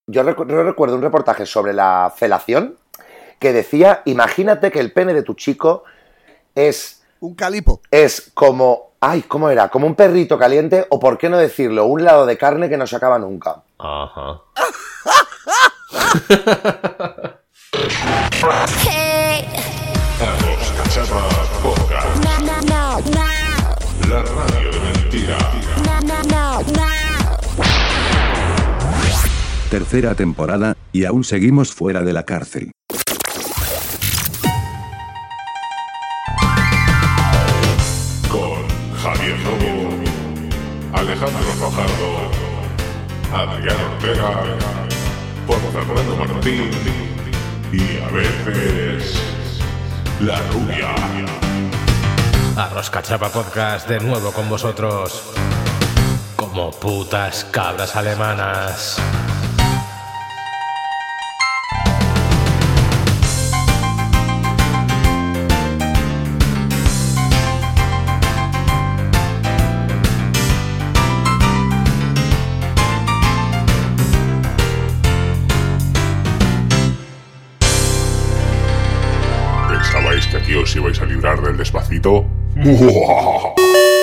yo recuerdo un reportaje sobre la felación que decía, imagínate que el pene de tu chico es... Un calipo. Es como... Ay, ¿cómo era? Como un perrito caliente, o por qué no decirlo, un lado de carne que no se acaba nunca. Ajá. Hey. Carlos Cachapa Podcast. La radio de mentira. Tercera temporada, y aún seguimos fuera de la cárcel. Con Javier Lobo, Alejandro Fajardo, Adrián Ortega, Juan Fernando Martín y a veces La Rubia. Arroz Cachapa Podcast de nuevo con vosotros. Como putas cabras alemanas. ¿Pensabais que aquí os ibais a librar del Despacito? ¡Buah!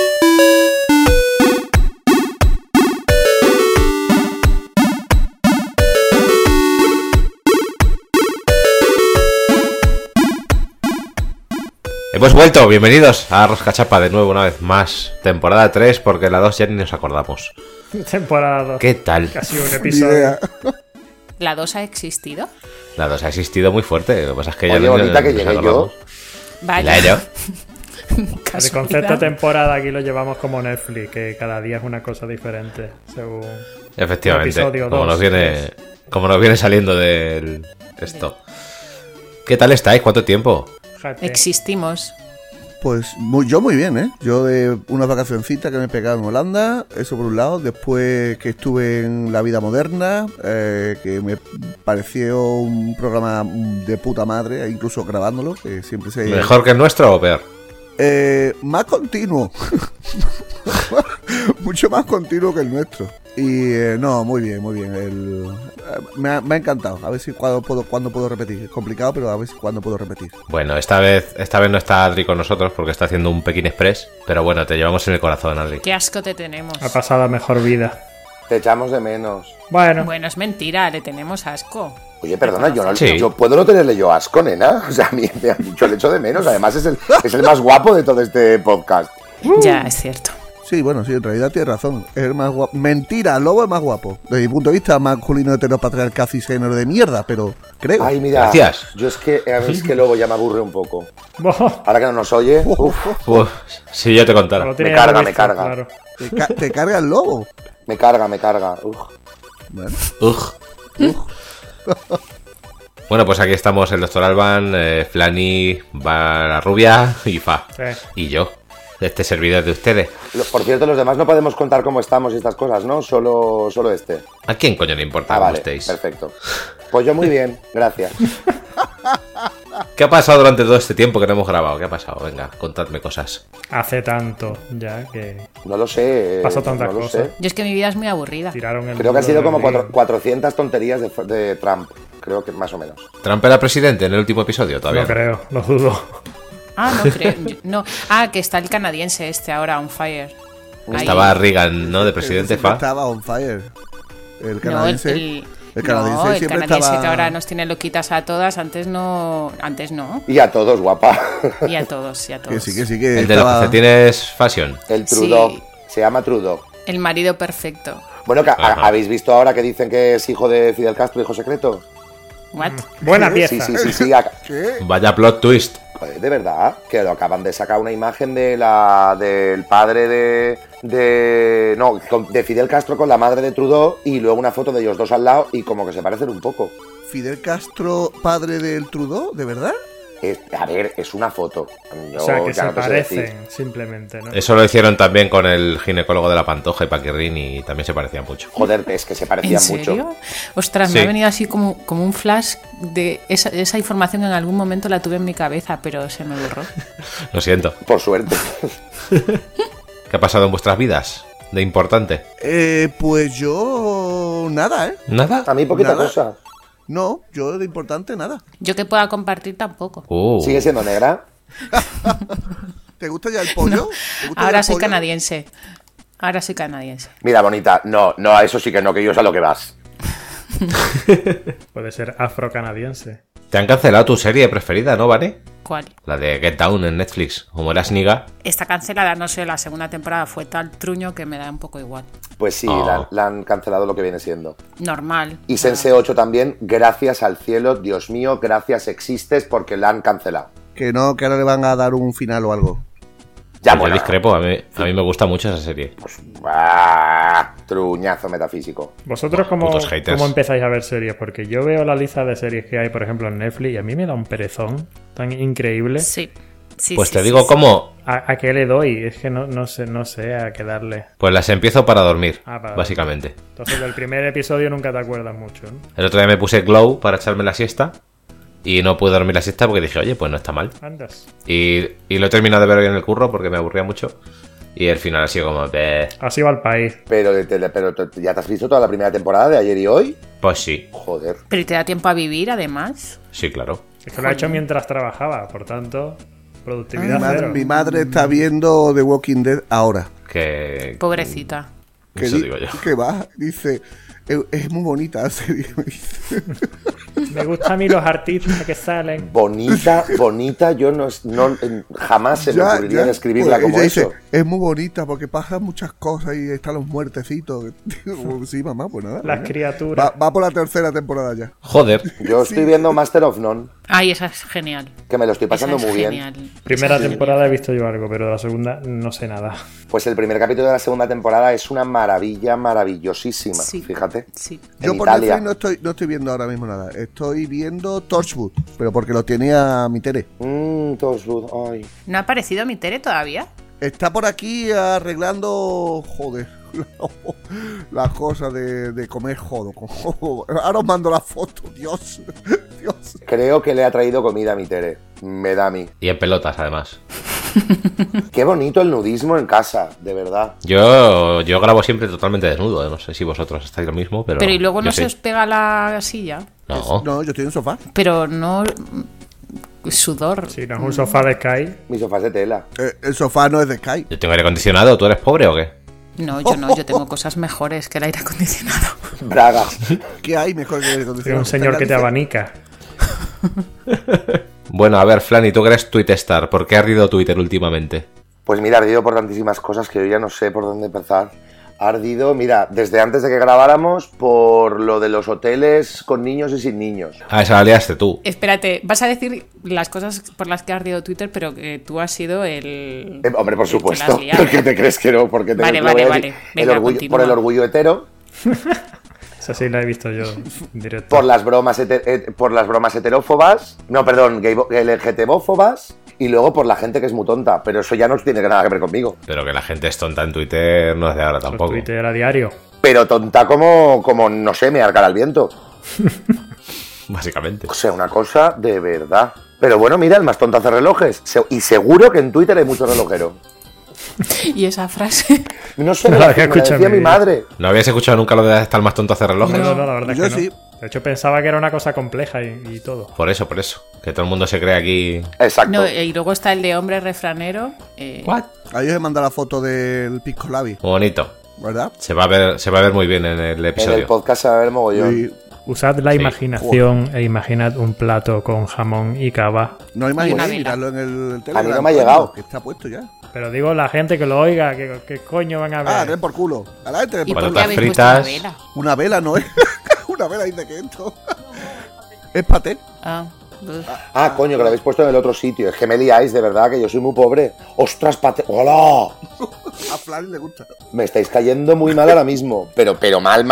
Hemos vuelto, bienvenidos a Arroz Cachapa de nuevo una vez más. Temporada 3 porque la 2 ya ni nos acordamos. Temporada 2. ¿Qué tal? Casi un Ni episodio. idea. ¿La 2 ha existido? La 2 ha existido muy fuerte, lo que pasa es que ya Oye, no bonita que nos llegué acordamos. Vaya. La yo. El Casualidad. concepto de temporada aquí lo llevamos como Netflix, que cada día es una cosa diferente, según... Efectivamente, Episodio como 2, nos viene saliendo del esto. ¿Qué tal estáis? ¿Cuánto tiempo? Fíjate. Existimos. Pues yo muy bien, ¿eh? Yo de una vacacioncita que me he pegado en Holanda, eso por un lado. Después que estuve en La Vida Moderna, que me pareció un programa de puta madre, incluso grabándolo, que siempre se... ¿Mejor que el nuestro o peor? Más continuo. Mucho más continuo que el nuestro. Y no, muy bien, muy bien. Me ha encantado. A ver si cuándo puedo repetir. Es complicado, pero a ver si cuándo puedo repetir. Bueno, esta vez no está Adri con nosotros porque está haciendo un Pekín Express, pero bueno, te llevamos en el corazón, Adri. Qué asco te tenemos. Ha pasado la mejor vida. Te echamos de menos. Bueno, Bueno, es mentira, le tenemos asco. Oye, perdona, Sí. yo puedo no tenerle yo asco, nena. O sea, a mí me han dicho el echo de menos. Además, es el más guapo de todo este podcast. Ya, es cierto. Sí, bueno, sí, en realidad tienes razón. Es el más guapo. Mentira, el Lobo es más guapo. Desde mi punto de vista, masculino heteropatriarcal cisgénero de mierda, pero creo. Ay, mira. Gracias. Yo es que luego ya me aburre un poco. boh, Ahora que no nos oye, uf, Uf, si yo te contara. lo tiene carga, ya me visto, carga. claro. Te carga el Lobo. me carga. Uf. Bueno, Ugh. Bueno, pues aquí estamos el Dr. Alban, Flani, la Rubia y Fa. Sí. Y yo, este servidor de ustedes. Por cierto, los demás no podemos contar cómo estamos y estas cosas, ¿no? Solo este. ¿A quién coño le importa cómo Vale, estéis? perfecto. Pues yo muy bien, gracias. ¿Qué ha pasado durante todo este tiempo que no hemos grabado? ¿Qué ha pasado? Venga, contadme cosas. Hace tanto ya que No lo sé. pasó tantas no lo cosas. sé. Yo es que mi vida es muy aburrida. Tiraron el Creo que han muro sido de como Berlín. 400 tonterías de Trump. Creo que más o menos. ¿Trump era presidente en el último episodio todavía? No creo, lo dudo. Ah, no creo. No. Ah, que está el canadiense este ahora on fire. Ahí. Estaba Reagan, ¿no? De presidente, Siempre Fa. estaba on fire. El No, canadiense. El canadiense no, el siempre canadiense estaba... que ahora nos tiene loquitas a todas, antes no. Y a todos, guapa. Y a todos, y a todos. Que sí, que El de los estaba... calcetines fashion. El Trudeau. Sí. Se llama Trudeau. El marido perfecto. Bueno, Ajá. ¿habéis visto ahora que dicen que es hijo de Fidel Castro, hijo secreto? What? Buena pieza. Sí. ¿Qué? Vaya plot twist. Joder, de verdad, que lo acaban de sacar una imagen del padre de Fidel Castro con la madre de Trudeau y luego una foto de ellos dos al lado y como que se parecen un poco. ¿Fidel Castro, padre del Trudeau? ¿De verdad? A ver, es una foto. Yo O sea, que ya se no te sé decir. parecen, simplemente, ¿no? Eso lo hicieron también con el ginecólogo de la Pantoja y Paquirrín y también se parecían mucho. Joder, es que se ¿En parecían serio? mucho. Ostras, Sí. me ha venido así como un flash de esa información que en algún momento la tuve en mi cabeza, pero se me borró. Lo siento. Por suerte. ¿Qué ha pasado en vuestras vidas? de importante? Pues yo... nada, ¿eh? ¿Nada? A mí poquita Nada. cosa. No, yo de importante nada. Yo que pueda compartir tampoco. ¿Sigue siendo negra? ¿Te gusta ya el pollo? ¿Te gusta ya Ahora el soy pollo? canadiense. Ahora soy canadiense. Mira, bonita, no, a eso sí que no, que yo sé a lo que vas. Puede ser afrocanadiense. Te han cancelado tu serie preferida, ¿no, Vane? ¿Cuál? La de Get Down en Netflix. Como eras niga. Está cancelada, no sé, la segunda temporada fue tal truño que me da un poco igual. Pues sí, Oh. la han cancelado lo que viene siendo. Normal. Y Sense 8 también, gracias al cielo, Dios mío, gracias existes porque la han cancelado. Que no, que ahora le van a dar un final o algo. Ya, Yo bueno. discrepo, a mí me gusta mucho esa serie. Truñazo metafísico. ¿Vosotros cómo Putos haters. empezáis a ver series? Porque yo veo la lista de series que hay, por ejemplo, en Netflix y a mí me da un perezón tan increíble. Sí. Sí, Pues sí, te sí, digo sí. cómo. ¿A qué le doy? Es que no sé a qué darle. Pues las empiezo para dormir, Para básicamente. Entonces del primer episodio nunca te acuerdas mucho, ¿no? El otro día me puse Glow para echarme la siesta. Y no pude dormir la siesta porque dije, oye, pues no está mal. Andas. Y lo he terminado de ver hoy en el curro porque me aburría mucho. Y el final ha sido como... Así va el país. Pero ¿ya te has visto toda la primera temporada de ayer y hoy? Pues sí, Joder. Pero ¿y te da tiempo a vivir, además? sí, claro. Es que lo ha hecho mientras trabajaba, por tanto, productividad cero. Mi madre está viendo The Walking Dead ahora. Que... Pobrecita. Que Eso digo yo. Que va, dice, es muy bonita la serie. Me dice. Me gustan a mí los artistas que salen. Bonita, yo jamás se me ocurriría describirla Pues como ella eso. dice, es muy bonita porque pasan muchas cosas y están los muertecitos. Digo, sí, mamá, pues nada. Las venga. criaturas. Va por la tercera temporada ya. Joder. Yo estoy viendo Master of None, Ay, esa es genial. que me lo estoy pasando Esa es muy bien. genial. Primera Esa es temporada he visto yo algo, pero de la segunda no sé nada. Pues el primer capítulo de la segunda temporada es una maravilla maravillosísima, Sí. fíjate. Sí. Yo En por Italia. Netflix no estoy viendo ahora mismo nada. Estoy viendo Torchwood, pero porque lo tenía mi Tere. Torchwood, ay. ¿No ha aparecido mi Tere todavía? Está por aquí arreglando, joder, las cosas de comer jodo. Ahora os mando la foto, Dios. Creo que le ha traído comida a mi Tere. Me da a mí. Y en pelotas, además. Qué bonito el nudismo en casa, de verdad. Yo grabo siempre totalmente desnudo. No sé si vosotros estáis lo mismo, pero... Pero y luego no yo se sí. os pega la silla. No. No, yo estoy en el sofá. Pero no... Sudor. Si no es un sofá de Sky, Mi sofá es de tela. El sofá no es de Sky. Yo tengo aire acondicionado. ¿Tú eres pobre o qué? No, yo no. Yo tengo cosas mejores que el aire acondicionado. Bragas. ¿Qué hay mejor que el aire tiene acondicionado? un señor que te abanica. Bueno, a ver, Flanny, tú que eres Twitter ¿por qué ha ardido Twitter últimamente? Pues mira, ha ardido por tantísimas cosas que yo ya no sé por dónde empezar. Ha ardido, mira, desde antes de que grabáramos, por lo de los hoteles con niños y sin niños. Ah, esa la liaste tú. Espérate, vas a decir las cosas por las que ha ardido Twitter, pero que tú has sido el... Hombre, por el que la supuesto. has liado. ¿Por qué te crees que no? ¿Por qué te Vale, crees que no? vale, Voy a vale. decir, Venga, el orgullo, continúa. por el orgullo hetero, Esa sí la he visto yo en directo. por las bromas heterófobas, no, perdón, LGTBófobas, y luego por la gente que es muy tonta. Pero eso ya no tiene nada que ver conmigo. Pero que la gente es tonta en Twitter no es de ahora Eso es tampoco. Twitter a diario. Pero tonta como no sé, me arcara al viento. Básicamente. O sea, una cosa de verdad. Pero bueno, mira, el más tonto hace relojes. Y seguro que en Twitter hay mucho relojero. Y esa frase... No sé, No me la la había me la escuchado decía en mi mi vida. madre. ¿No habías escuchado nunca lo de estar más tonto hacer relojes? No, la verdad Yo es que sí. no. De hecho, pensaba que era una cosa compleja y todo. Por eso. Que todo el mundo se cree aquí... Exacto. No, y luego está el de hombre refranero. ¿What? Ahí os he mandado la foto del Pisco Labi, Muy bonito. ¿verdad? Se va a ver muy bien en el En episodio. el podcast se va a ver mogollón. Y Usad la Sí. imaginación e imaginad un plato con jamón y cava. no Y una imaginéis vela. mirarlo en el Telegram. A mí no me ha coño, llegado. Que está puesto ya. Pero digo, la gente que lo oiga, ¿qué coño van a ver? Den por culo. A la gente den ¿Y por por Patatas qué habéis puesto una fritas. vela? Una vela, ¿no es? Una vela dice que esto. Es paté. Ah, uf. Ah, coño, que lo habéis puesto en el otro sitio. Es que me liáis, de verdad, que yo soy muy pobre. ¡Ostras, ¡hola! A Flan le gusta. Me estáis cayendo muy mal ahora mismo. Pero mal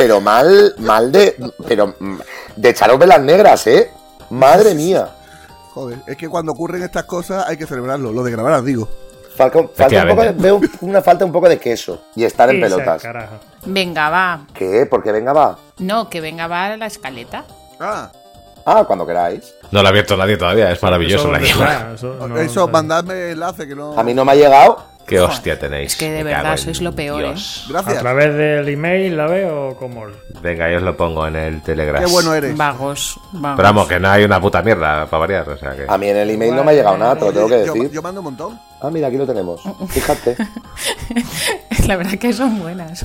de echaros velas negras, ¿eh? Madre mía. Joder, es que cuando ocurren estas cosas hay que celebrarlo. Lo de grabar, os digo. Falta un poco Efectivamente. veo una falta un poco de queso y estar en Esa, pelotas. carajo. Venga, va. ¿Qué? Porque venga, va. No, que venga, va a la escaleta. Ah, Ah, cuando queráis. No lo ha abierto nadie todavía. Es maravilloso Eso la dónde guía. está, eso no eso, sé. mandadme enlace que no. A mí no me ha llegado. Qué hostia tenéis. Es que de Me cago verdad en sois lo peor, Dios. ¿A Gracias. través del email la veo como? Venga, yo os lo pongo en el Telegram. Qué bueno eres. Vagos. Pero vamos, que no hay una puta mierda para variar, o sea que... A mí en el email no me ha llegado nada, te lo tengo que decir. Yo mando un montón. Ah, mira, aquí lo tenemos. Fíjate. La verdad que son buenas.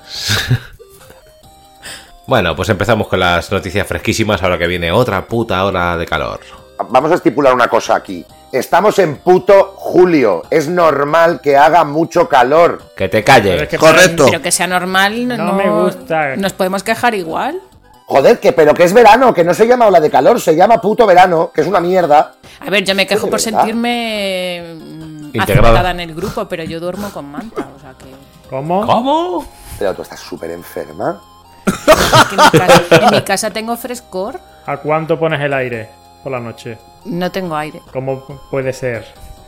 Bueno, pues empezamos con las noticias fresquísimas, ahora que viene otra puta hora de calor. Vamos a estipular una cosa aquí. Estamos en puto julio. Es normal que haga mucho calor. Que te Pero calles. es que Correcto. Pero que sea normal, No me gusta. ¿Nos podemos quejar igual? Joder, pero que es verano, que no se llama ola de calor, se llama puto verano, que es una mierda. A ver, yo me quejo ¿De por verdad? sentirme Integrada. aceptada en el grupo, pero yo duermo con manta, o sea que... ¿Cómo? ¿Cómo? Pero tú estás súper enferma. que en mi casa tengo frescor, ¿A cuánto pones el aire por la noche? no tengo aire. ¿Cómo puede ser?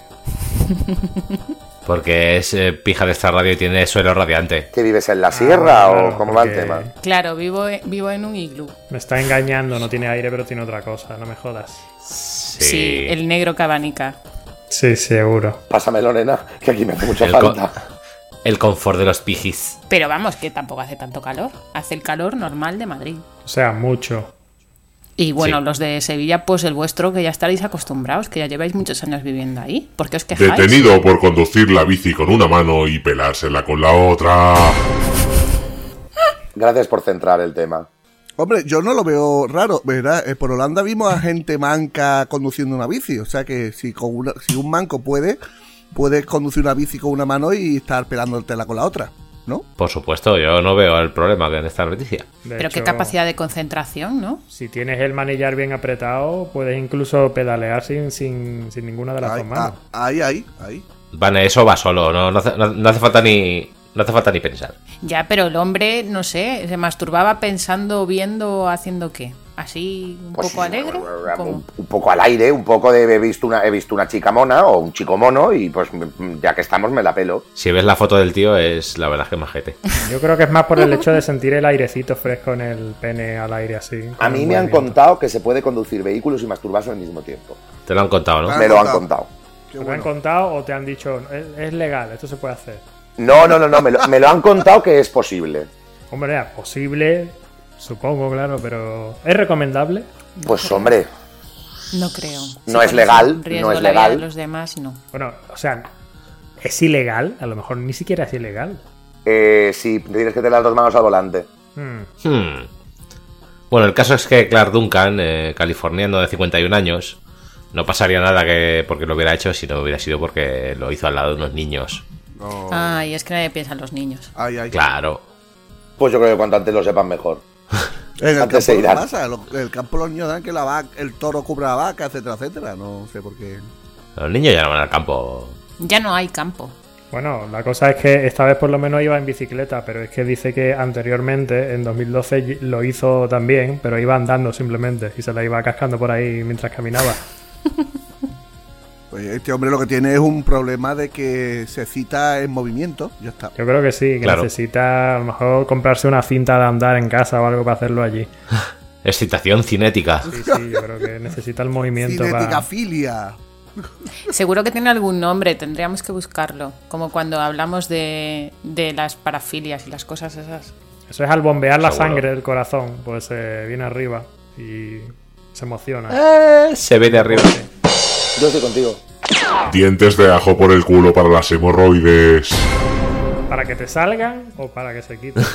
Porque es pija de esta radio y tiene suelo radiante. ¿Que vives en la sierra claro, o cómo va el porque- tema? Claro, vivo en un iglú. Me está engañando, no tiene aire, pero tiene otra cosa, no me jodas. Sí, el negro que abanica. Sí, seguro. Pásamelo, nena, que aquí me hace mucha El co- falta. El confort de los pijis. Pero vamos, que tampoco hace tanto calor. Hace el calor normal de Madrid. O sea, mucho. Y bueno, Sí. los de Sevilla, pues el vuestro, que ya estaréis acostumbrados, que ya lleváis muchos años viviendo ahí. ¿Por qué os quejáis? Detenido por conducir la bici con una mano y pelársela con la otra. Gracias por centrar el tema. Hombre, yo no lo veo raro, ¿verdad? Por Holanda vimos a gente manca conduciendo una bici. O sea que si un manco puedes conducir una bici con una mano y estar pelándotela con la otra, ¿no? Por supuesto, yo no veo el problema en esta noticia. De Pero hecho, qué capacidad de concentración, ¿no? Si tienes el manillar bien apretado, puedes incluso pedalear sin ninguna de las dos manos. Ahí. Vale, eso va solo, no hace falta ni... No hace falta ni pensar. Ya, pero el hombre, no sé, se masturbaba pensando, viendo, haciendo qué. ¿Así un Pues, poco alegre? ¿Cómo? un poco al aire, un poco de he visto una chica mona o un chico mono y pues ya que estamos me la pelo. Si ves la foto del tío, es la verdad que majete. Yo creo que es más por el hecho de sentir el airecito fresco en el pene al aire así. A mí me han contado que se puede conducir vehículos y masturbarse al mismo tiempo. Te lo han contado, ¿no? Ah. Me lo han contado. Qué ¿Te lo bueno. han contado o te han dicho, es legal, esto se puede hacer? No, me lo han contado que es posible. Hombre, era posible, supongo, claro, pero ¿es recomendable? Pues hombre, No creo. No Si es pones legal, en riesgo no es la vida legal. de los demás, no. Bueno, o sea, ¿es ilegal? A lo mejor ni siquiera es ilegal. sí, tienes que tener las dos manos al volante. Bueno, el caso es que Clark Duncan, californiano de 51 años, no pasaría nada que porque lo hubiera hecho si no hubiera sido porque lo hizo al lado de unos niños. No. Ay, es que nadie piensa en los niños. Ay. Claro. Pues yo creo que cuanto antes lo sepan mejor. En el Antes se campo no irán. pasa. En el campo los niños dan que el toro cubra la vaca, etcétera, etcétera. No sé por qué. Los niños ya no van al campo. Ya no hay campo. Bueno, la cosa es que esta vez por lo menos iba en bicicleta, pero es que dice que anteriormente, en 2012, lo hizo también, pero iba andando simplemente y se la iba cascando por ahí mientras caminaba. Pues este hombre lo que tiene es un problema de que se cita en movimiento. Ya está. Yo creo que sí, que Claro. necesita a lo mejor comprarse una cinta de andar en casa o algo para hacerlo allí. Excitación cinética. Sí, yo creo que necesita el movimiento Cinética para... filia. Seguro que tiene algún nombre, tendríamos que buscarlo. Como cuando hablamos de las parafilias y las cosas esas. Eso es al bombear la Seguro. sangre del corazón, pues viene arriba y se emociona. Se ve de arriba. Yo estoy contigo. Dientes de ajo por el culo para las hemorroides. ¿Para que te salgan o para que se quiten?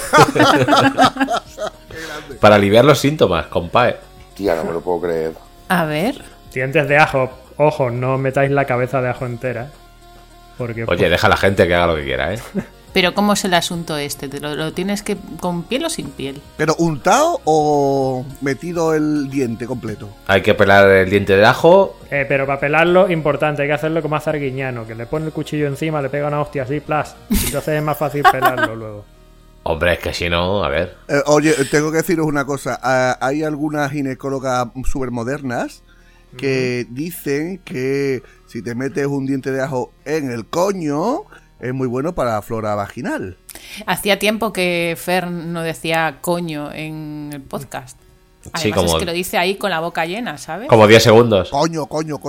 Para aliviar los síntomas, compadre. Tía, no me lo puedo creer. A ver. Dientes de ajo, ojo, no metáis la cabeza de ajo entera. Porque Oye, deja a la gente que haga lo que quiera, ¿eh? Pero ¿cómo es el asunto este? ¿Te lo tienes que con piel o sin piel? ¿Pero untado o metido el diente completo? Hay que pelar el diente de ajo. pero para pelarlo, importante, hay que hacerlo como hace Arguiñano, que le pone el cuchillo encima, le pega una hostia así, plas. Entonces es más fácil pelarlo luego. Hombre, es que si no, a ver. Oye, tengo que deciros una cosa. Hay algunas ginecólogas súper modernas que dicen que si te metes un diente de ajo en el coño, es muy bueno para la flora vaginal. Hacía tiempo que Fer no decía coño en el podcast. Sí, Además como, es que lo dice ahí con la boca llena, ¿sabes? como 10 segundos. Coño.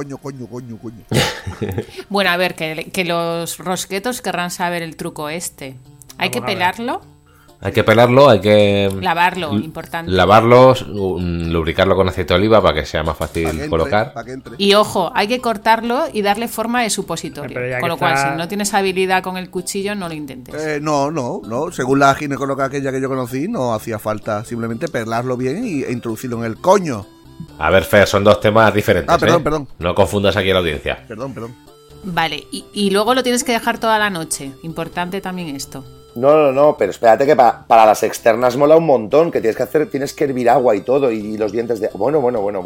Bueno, a ver, que los rosquetos querrán saber el truco este. Hay que Vamos a ver. pelarlo, Hay que pelarlo, hay que lavarlo, importante. lavarlo, lubricarlo con aceite de oliva para que sea más Pa' fácil que entre, colocar. pa' que entre. Y ojo, hay que cortarlo y darle forma de supositorio. Pero ya Con que lo cual, está- si no tienes habilidad con el cuchillo, no lo intentes. No. Según la ginecóloga aquella que yo conocí, no hacía falta simplemente pelarlo bien e introducirlo en el coño. A ver, Fer, son dos temas diferentes. Ah, perdón. No confundas aquí a la audiencia. Perdón. Vale, y luego lo tienes que dejar toda la noche. Importante también esto. No, pero espérate que para las externas mola un montón, que tienes que hervir agua y todo, y los dientes de... Bueno.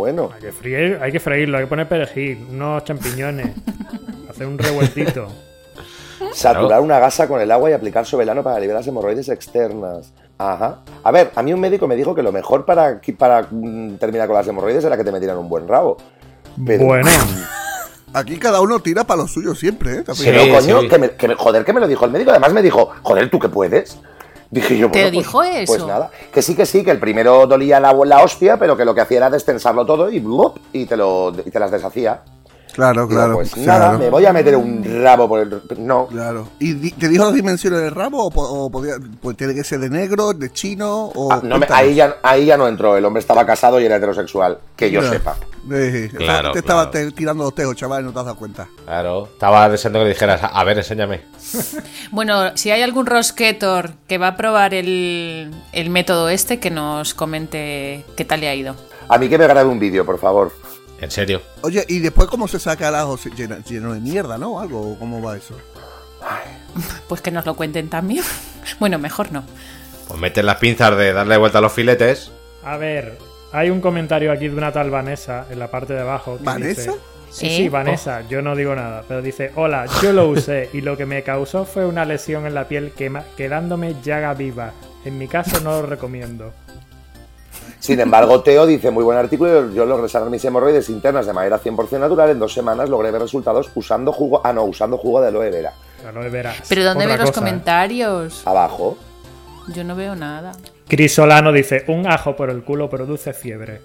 Hay que freírlo, hay que poner perejil, unos champiñones, hacer un revueltito. Saturar una gasa con el agua y aplicar sobelano para aliviar las hemorroides externas. Ajá. A ver, a mí un médico me dijo que lo mejor para terminar con las hemorroides era que te metieran un buen rabo. Pero- Bueno, Aquí cada uno tira para lo suyo siempre, ¿eh? Sí. Pero coño, joder, que me lo dijo el médico. Además me dijo, joder, ¿tú qué puedes? Dije yo, ¿Te bueno, dijo pues, eso? Pues nada, que sí, que el primero dolía la hostia, pero que lo que hacía era destensarlo todo y ¡blup! y te las deshacía. Claro, Digo, claro. pues claro. nada, me voy a meter un rabo por el... No, Claro. ¿Y te dijo las dimensiones del rabo o pues tiene que ser de negro, de chino o...? no cuéntanos. ahí ya no entró. El hombre estaba casado y era heterosexual, que yo Ya. sepa. Claro, te estaba claro. tirando los tejos, chaval, y no te has dado cuenta. Claro, estaba deseando que le dijeras, a ver, enséñame. Bueno, si hay algún rosquetor que va a probar el método este, que nos comente qué tal le ha ido. A mí que me grabe un vídeo, por favor. En serio. Oye, ¿y después cómo se saca el ajo? Lleno de mierda, ¿no? ¿Algo? ¿Cómo va eso? Pues que nos lo cuenten también. Bueno, mejor no. Pues metes las pinzas de darle vuelta a los filetes. a ver, hay un comentario aquí de una tal Vanessa en la parte de abajo. Que ¿Vanessa? dice- Sí, Vanessa, yo no digo nada, pero dice, hola, yo lo usé y lo que me causó fue una lesión en la piel quedándome llaga viva. En mi caso no lo recomiendo. Sin embargo, Teo dice, muy buen artículo, yo logré sanar mis hemorroides internas de manera 100% natural. En 2 semanas logré ver resultados usando jugo de aloe vera. Aloe vera. Pero ¿dónde Otra ves los cosa, comentarios? Abajo. Yo no veo nada. Cris Solano dice, un ajo por el culo produce fiebre.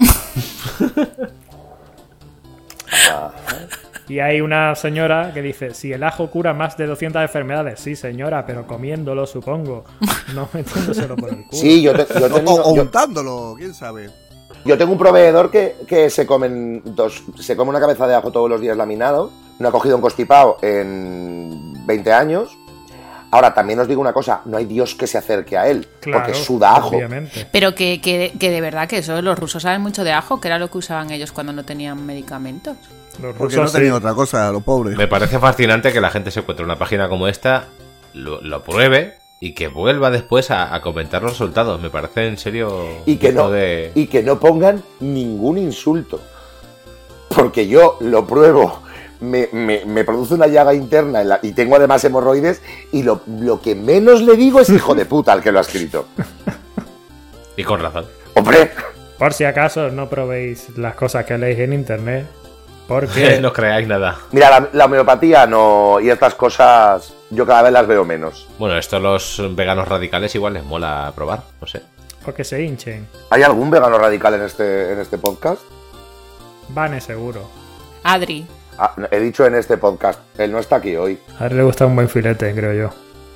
Y hay una señora que dice, si el ajo cura más de 200 enfermedades. Sí, señora, pero comiéndolo, supongo. No metiéndoselo por el culo. Sí, yo O untándolo, quién sabe. tengo un proveedor que se come una cabeza de ajo todos los días laminado. No ha cogido un constipado en 20 años. Ahora, también os digo una cosa, no hay Dios que se acerque a él, Claro, porque suda ajo. obviamente. Pero que de verdad que eso, los rusos saben mucho de ajo, que era lo que usaban ellos cuando no tenían medicamentos. Los Porque no rusos tenía sí. otra cosa, lo pobre. Me parece fascinante que la gente se encuentre una página como esta, lo pruebe y que vuelva después a comentar los resultados. Me parece en serio... Y que digno no, de- y que no pongan ningún insulto. Porque yo lo pruebo, me produce una llaga interna y tengo además hemorroides, y lo que menos le digo es hijo de puta al que lo ha escrito. Y con razón. ¡Hombre! Por si acaso no probéis las cosas que leéis en internet, porque No creáis nada. Mira, la homeopatía no, y estas cosas yo cada vez las veo menos. Bueno, esto los veganos radicales igual les mola probar, no sé. porque se hinchen. ¿Hay algún vegano radical en este podcast? Vane seguro. Adri, Ah, he dicho en este podcast, él no está aquí hoy. A él le gusta un buen filete, creo yo.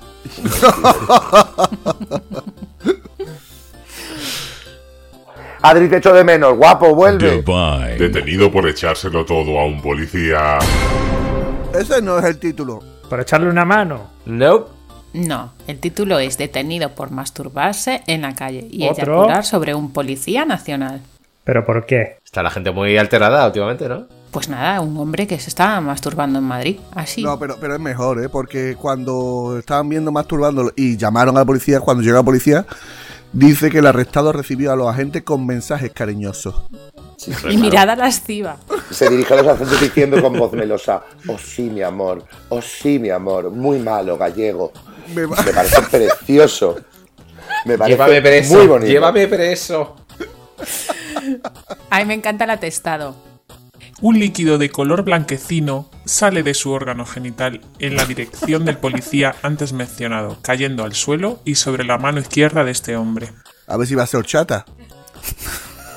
Adri, te echo de menos, guapo, vuelve. Detenido por echárselo todo a un policía. Ese no es el título. Por echarle una mano. Nope. no. El título es Detenido por masturbarse en la calle y ¿Otro? eyacular sobre un policía nacional. ¿Pero por qué? Está la gente muy alterada últimamente, ¿no? Pues nada, un hombre que se estaba masturbando en Madrid. Así. No, pero es mejor, ¿eh? Porque cuando estaban viendo masturbándolo y llamaron a la policía, cuando llegó la policía, dice que el arrestado recibió a los agentes con mensajes cariñosos. Y mirada lasciva. Se dirige a los agentes diciendo con voz melosa, oh sí, mi amor, muy malo, gallego. Me parece precioso. Me parece muy bonito. llévame preso. A mí me encanta el atestado. Un líquido de color blanquecino sale de su órgano genital en la dirección del policía antes mencionado, cayendo al suelo y sobre la mano izquierda de este hombre. A ver si va a ser horchata.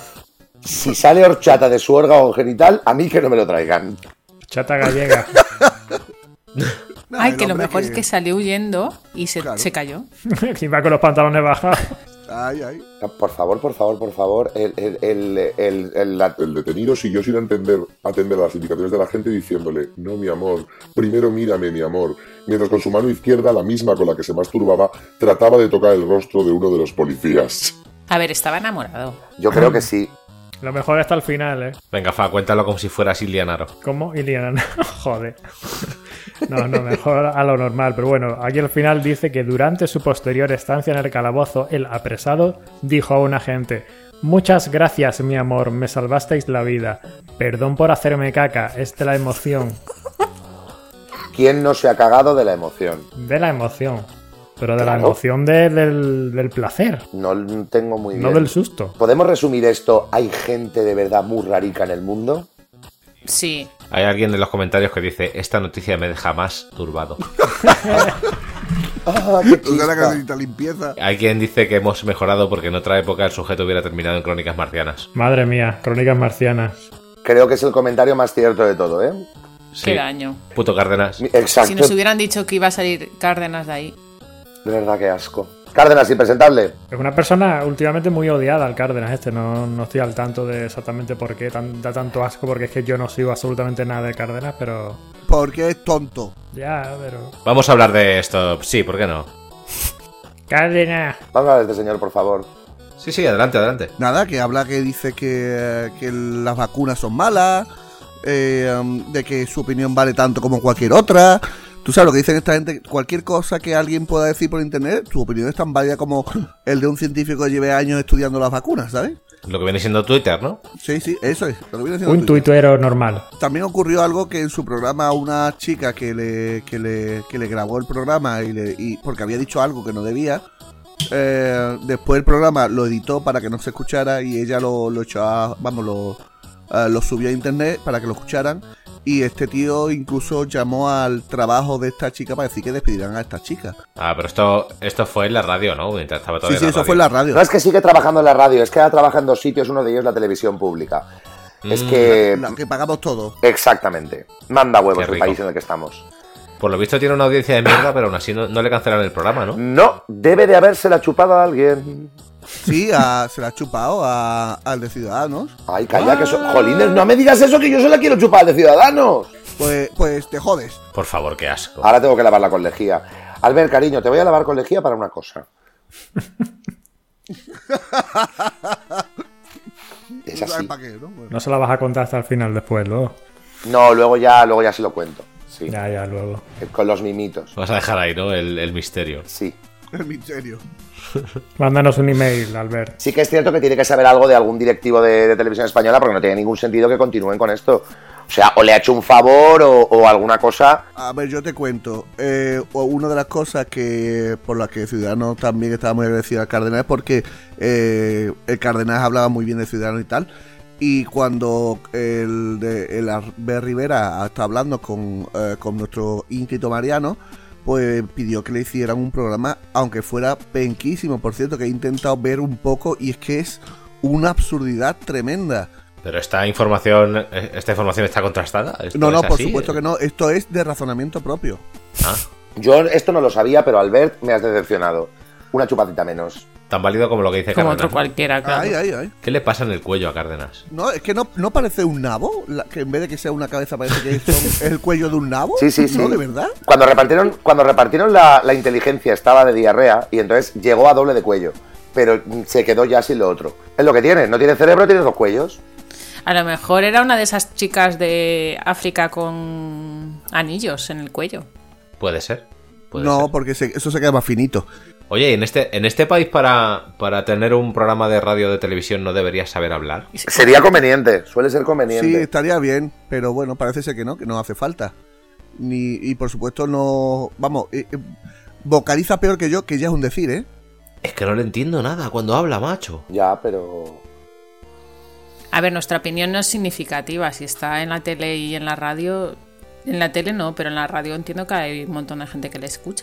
Si sale horchata de su órgano genital, a mí que no me lo traigan. Chata gallega. Ay, que lo mejor es que salió huyendo y se cayó. Y va con los pantalones bajados. Ay, ay. Por favor. El detenido siguió sin atender las indicaciones de la gente diciéndole: no, mi amor, primero mírame, mi amor. Mientras con su mano izquierda, la misma con la que se masturbaba, trataba de tocar el rostro de uno de los policías. A ver, estaba enamorado. Yo creo que sí. Lo mejor está al final, ¿eh? Venga, Fa, cuéntalo como si fueras Ilianaro. ¿Cómo? Iliana. Joder. No, mejor a lo normal. Pero bueno, aquí al final dice que durante su posterior estancia en el calabozo, el apresado dijo a un agente: muchas gracias, mi amor, me salvasteis la vida. Perdón por hacerme caca, es de la emoción. ¿Quién no se ha cagado de la emoción? De la emoción. Pero de Claro. la emoción del placer. No tengo muy bien. No del susto. ¿Podemos resumir esto? ¿Hay gente de verdad muy rarica en el mundo? Sí. Hay alguien en los comentarios que dice: esta noticia me deja más turbado. ¡Ah, qué Tú la que chispa! necesita limpieza. Hay quien dice que hemos mejorado porque en otra época el sujeto hubiera terminado en Crónicas Marcianas. Madre mía, crónicas marcianas. Creo que es el comentario más cierto de todo, ¿eh? Sí. Qué daño. Puto Cárdenas. Exacto. Si nos hubieran dicho que iba a salir Cárdenas de ahí. De verdad, qué asco. Cárdenas, impresentable. Es una persona últimamente muy odiada, al Cárdenas este. No estoy al tanto de exactamente por qué da tanto asco, porque es que yo no sigo absolutamente nada de Cárdenas, pero... Porque es tonto. Ya, pero... Vamos a hablar de esto. Sí, ¿por qué no? Cárdenas. Vamos a ver este señor, por favor. Sí, adelante. Nada, que habla, que dice que las vacunas son malas, de que su opinión vale tanto como cualquier otra. Tú sabes lo que dicen esta gente: cualquier cosa que alguien pueda decir por internet, su opinión es tan válida como el de un científico que lleve años estudiando las vacunas, ¿sabes? Lo que viene siendo Twitter, ¿no? Sí, eso es. Lo que viene siendo Un Twitter. tuitero normal. También ocurrió algo que en su programa una chica que le grabó el programa y porque había dicho algo que no debía, después el programa lo editó para que no se escuchara y ella lo echó lo subió a internet para que lo escucharan. Y este tío incluso llamó al trabajo de esta chica para decir que despidieran a esta chica. Ah, pero esto fue en la radio, ¿no? Mientras estaba todavía Sí, en la eso radio. fue en la radio. No es que sigue trabajando en la radio, es que ahora trabaja en dos sitios, uno de ellos la televisión pública. Es que... La que pagamos todo. Exactamente. Manda huevos Qué el rico. país en el que estamos. Por lo visto tiene una audiencia de mierda, pero aún así no le cancelan el programa, ¿no? No, debe de habérsela chupado a alguien. Sí, se la ha chupado al de Ciudadanos. Ay, calla, que jolines, no me digas eso, que yo se la quiero chupar de Ciudadanos. Pues te jodes. Por favor, qué asco. Ahora tengo que lavarla con lejía. Albert, cariño, te voy a lavar con lejía para una cosa. Es ¿Sabes así. para qué, no? Bueno. No se la vas a contar hasta el final después, luego. No, luego ya se lo cuento. Sí, Ya, luego. con los mimitos. Vas a dejar ahí, ¿no? El misterio. Sí. El misterio. Mándanos un email, Albert. Sí que es cierto que tiene que saber algo de algún directivo de televisión española porque no tiene ningún sentido que continúen con esto. O sea, o le ha hecho un favor o alguna cosa. A ver, yo te cuento. Una de las cosas por las que Ciudadanos también estaba muy agradecido al Cárdenas es porque el Cárdenas hablaba muy bien de Ciudadanos y tal. Y cuando el Albert Rivera está hablando con nuestro ínclito Mariano, pues pidió que le hicieran un programa, aunque fuera penquísimo. Por cierto, que he intentado ver un poco y es que es una absurdidad tremenda. Pero esta información está contrastada. ¿Esto No, es por así? supuesto que no. Esto es de razonamiento propio. Ah, Yo esto no lo sabía, pero Albert, me has decepcionado. Una chupadita menos. tan válido como lo que dice Como Cárdenas. otro cualquiera, claro. Ay. ¿Qué le pasa en el cuello a Cárdenas? No, es que no parece un nabo, que en vez de que sea una cabeza parece que es el cuello de un nabo. Sí. ¿No, de verdad? Cuando repartieron la inteligencia estaba de diarrea y entonces llegó a doble de cuello. Pero se quedó ya sin lo otro. Es lo que tiene, no tiene cerebro, tiene dos cuellos. A lo mejor era una de esas chicas de África con anillos en el cuello. Puede ser. No, porque eso se queda más finito. Oye, en este país para tener un programa de radio o de televisión no deberías saber hablar. Sería conveniente, suele ser Sí, conveniente. estaría bien, pero bueno, parece ser que no hace falta. Y por supuesto no... Vamos, vocaliza peor que yo, que ya es un decir, ¿eh? Es que no le entiendo nada cuando habla, macho. Ya, pero... A ver, nuestra opinión no es significativa. Si está en la tele y en la radio... En la tele no, pero en la radio entiendo que hay un montón de gente que le escucha, ¿no?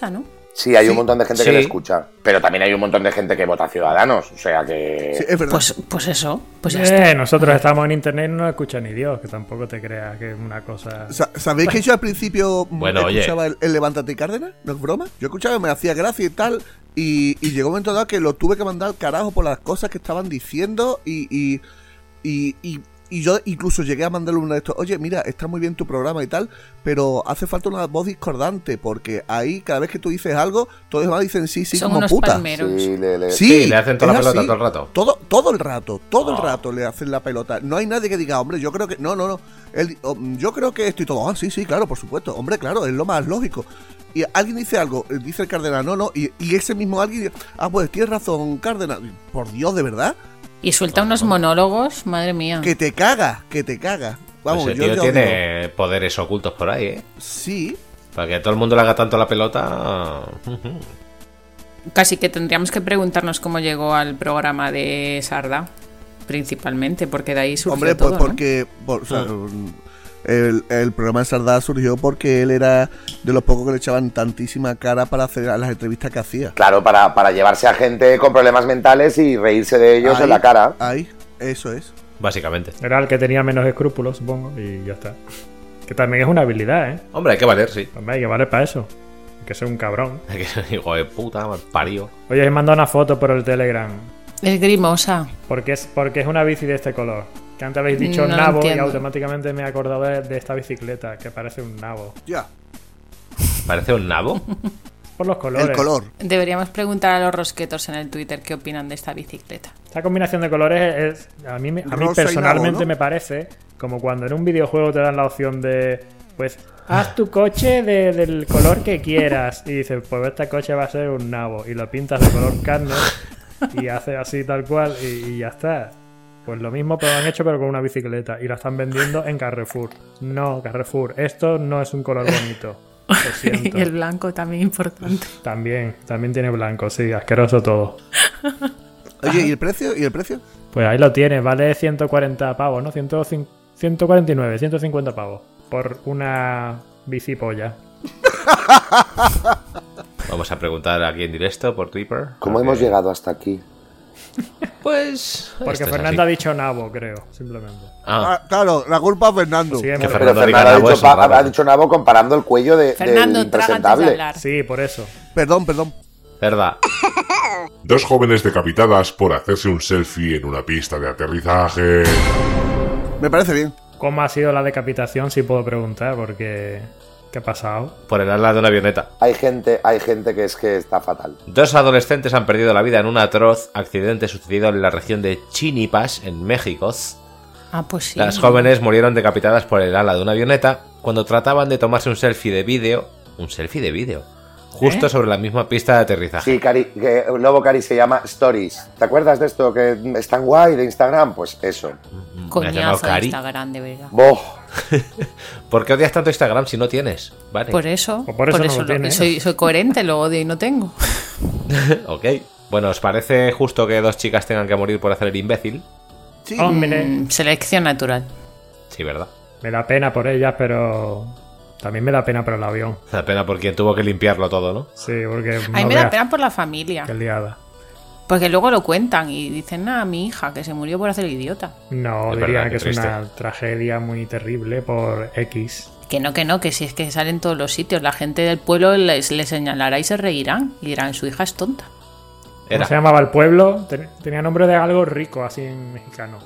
Sí, hay Sí, un montón de gente sí. que le escucha. Pero también hay un montón de gente que vota a Ciudadanos. O sea que... Sí, es verdad. Pues eso, pues ya está. Nosotros estamos en internet y no nos escucha ni Dios, que tampoco te creas que es una cosa... ¿Sabéis que yo al principio Bueno, oye. escuchaba el Levántate y Cárdenas? ¿No es broma? Yo escuchaba, me hacía gracia y tal. Y llegó un momento dado que lo tuve que mandar al carajo por las cosas que estaban diciendo. Y yo incluso llegué a mandarle uno de estos. Oye, mira, está muy bien tu programa y tal, pero hace falta una voz discordante. Porque ahí, cada vez que tú dices algo, todos los demás dicen sí, Son como unos puta. palmeros. Sí, Sí, le hacen toda es la pelota así. todo el rato. Todo el rato le hacen la pelota. No hay nadie que diga, hombre, yo creo que... No. Yo creo que esto y todo. Ah, sí, claro, por supuesto. Hombre, claro, es lo más lógico. Y alguien dice algo, dice el Cárdenas, no. Y ese mismo alguien, pues tienes razón, Cárdenas. Por Dios, ¿de verdad? Y suelta unos monólogos, madre mía. Que te caga. Vamos, Pues el yo tío ya os tiene poderes ocultos por ahí, ¿eh? digo, sí. Para que todo el mundo le haga tanto la pelota. Casi que tendríamos que preguntarnos cómo llegó al programa de Sarda, principalmente, porque de ahí surgió Hombre, todo, pues ¿no? porque... El programa de Sardá surgió porque él era de los pocos que le echaban tantísima cara para hacer las entrevistas que hacía. Claro, para llevarse a gente con problemas mentales y reírse de ellos en la cara. Ahí, eso es. Básicamente. Era el que tenía menos escrúpulos, supongo, y ya está. Que también es una habilidad, ¿eh? Hombre, hay que valer, sí. Hombre, hay que valer para eso. Hay que ser un cabrón. Hijo de puta, mal parido. Oye, he mandado una foto por el Telegram. Es grimosa. Porque es una bici de este color. Que antes habéis dicho No lo nabo y entiendo. automáticamente me he acordado de esta bicicleta, que parece un nabo. Ya, Parece un nabo. Por los colores. el color. Deberíamos preguntar a los rosquetos en el Twitter qué opinan de esta bicicleta. Esta combinación de colores a mí Rosa y personalmente nabo, ¿no? me parece como cuando en un videojuego te dan la opción de, pues, haz tu coche del color que quieras. Y dices, pues este coche va a ser un nabo. Y lo pintas de color carne y hace así tal cual y ya está. Pues lo mismo, pero lo han hecho pero con una bicicleta. Y la están vendiendo en Carrefour. No, Carrefour, esto no es un color bonito. Lo siento. Y el blanco también importante. También tiene blanco, sí, asqueroso todo. Oye, ¿y el precio? Pues ahí lo tienes, vale 140 pavos, ¿no? 149, 150 pavos. Por una bicipolla. Vamos a preguntar aquí en directo por Twitter. ¿Cómo hemos llegado hasta aquí? Pues. Porque esto es Fernando así. ha dicho nabo, creo, simplemente. Ah, Claro, la culpa es Fernando. Sí, que hemos- Pero Fernando diga Fernando nabo es un raro. ha dicho nabo comparando el cuello del Fernando, traga antes de impresentable. hablar. sí, por eso. Perdón. verdad. 2 jóvenes decapitadas por hacerse un selfie en una pista de aterrizaje. Me parece bien. ¿Cómo ha sido la decapitación? Si puedo preguntar, porque... ¿Qué ha pasado? Por el ala de una avioneta. Hay gente que es que está fatal. 2 adolescentes han perdido la vida en un atroz accidente sucedido en la región de Chinipas, en México. Ah, pues sí. Las jóvenes murieron decapitadas por el ala de una avioneta cuando trataban de tomarse un selfie de vídeo. Un selfie de vídeo. Justo sobre la misma pista de aterrizaje. Sí, Cari, que Lobo Cari se llama Stories. ¿Te acuerdas de esto que es tan guay de Instagram? Pues eso. Me has llamado Coñazo de Cari. Instagram, de verdad. Boh. ¿Por qué odias tanto Instagram si no tienes? Vale. Por eso. Pues por eso no lo tiene. soy coherente, lo odio y no tengo. Ok. Bueno, ¿os parece justo que 2 chicas tengan que morir por hacer el imbécil? Sí. Hombre, Selección natural. Sí, ¿verdad? me da pena por ellas, pero... También me da pena por el avión. Da pena por quien tuvo que limpiarlo todo, ¿no? Sí, porque... A mí me da pena por la familia. Qué liada. Porque luego lo cuentan y dicen, mi hija, que se murió por hacer el idiota. No, Es diría verdad, que qué es triste. una tragedia muy terrible por X. Que no, que si es que salen todos los sitios. La gente del pueblo les señalará y se reirán. Y dirán, su hija es tonta. ¿Cómo Era se llamaba el pueblo? Tenía nombre de algo rico, así en mexicano.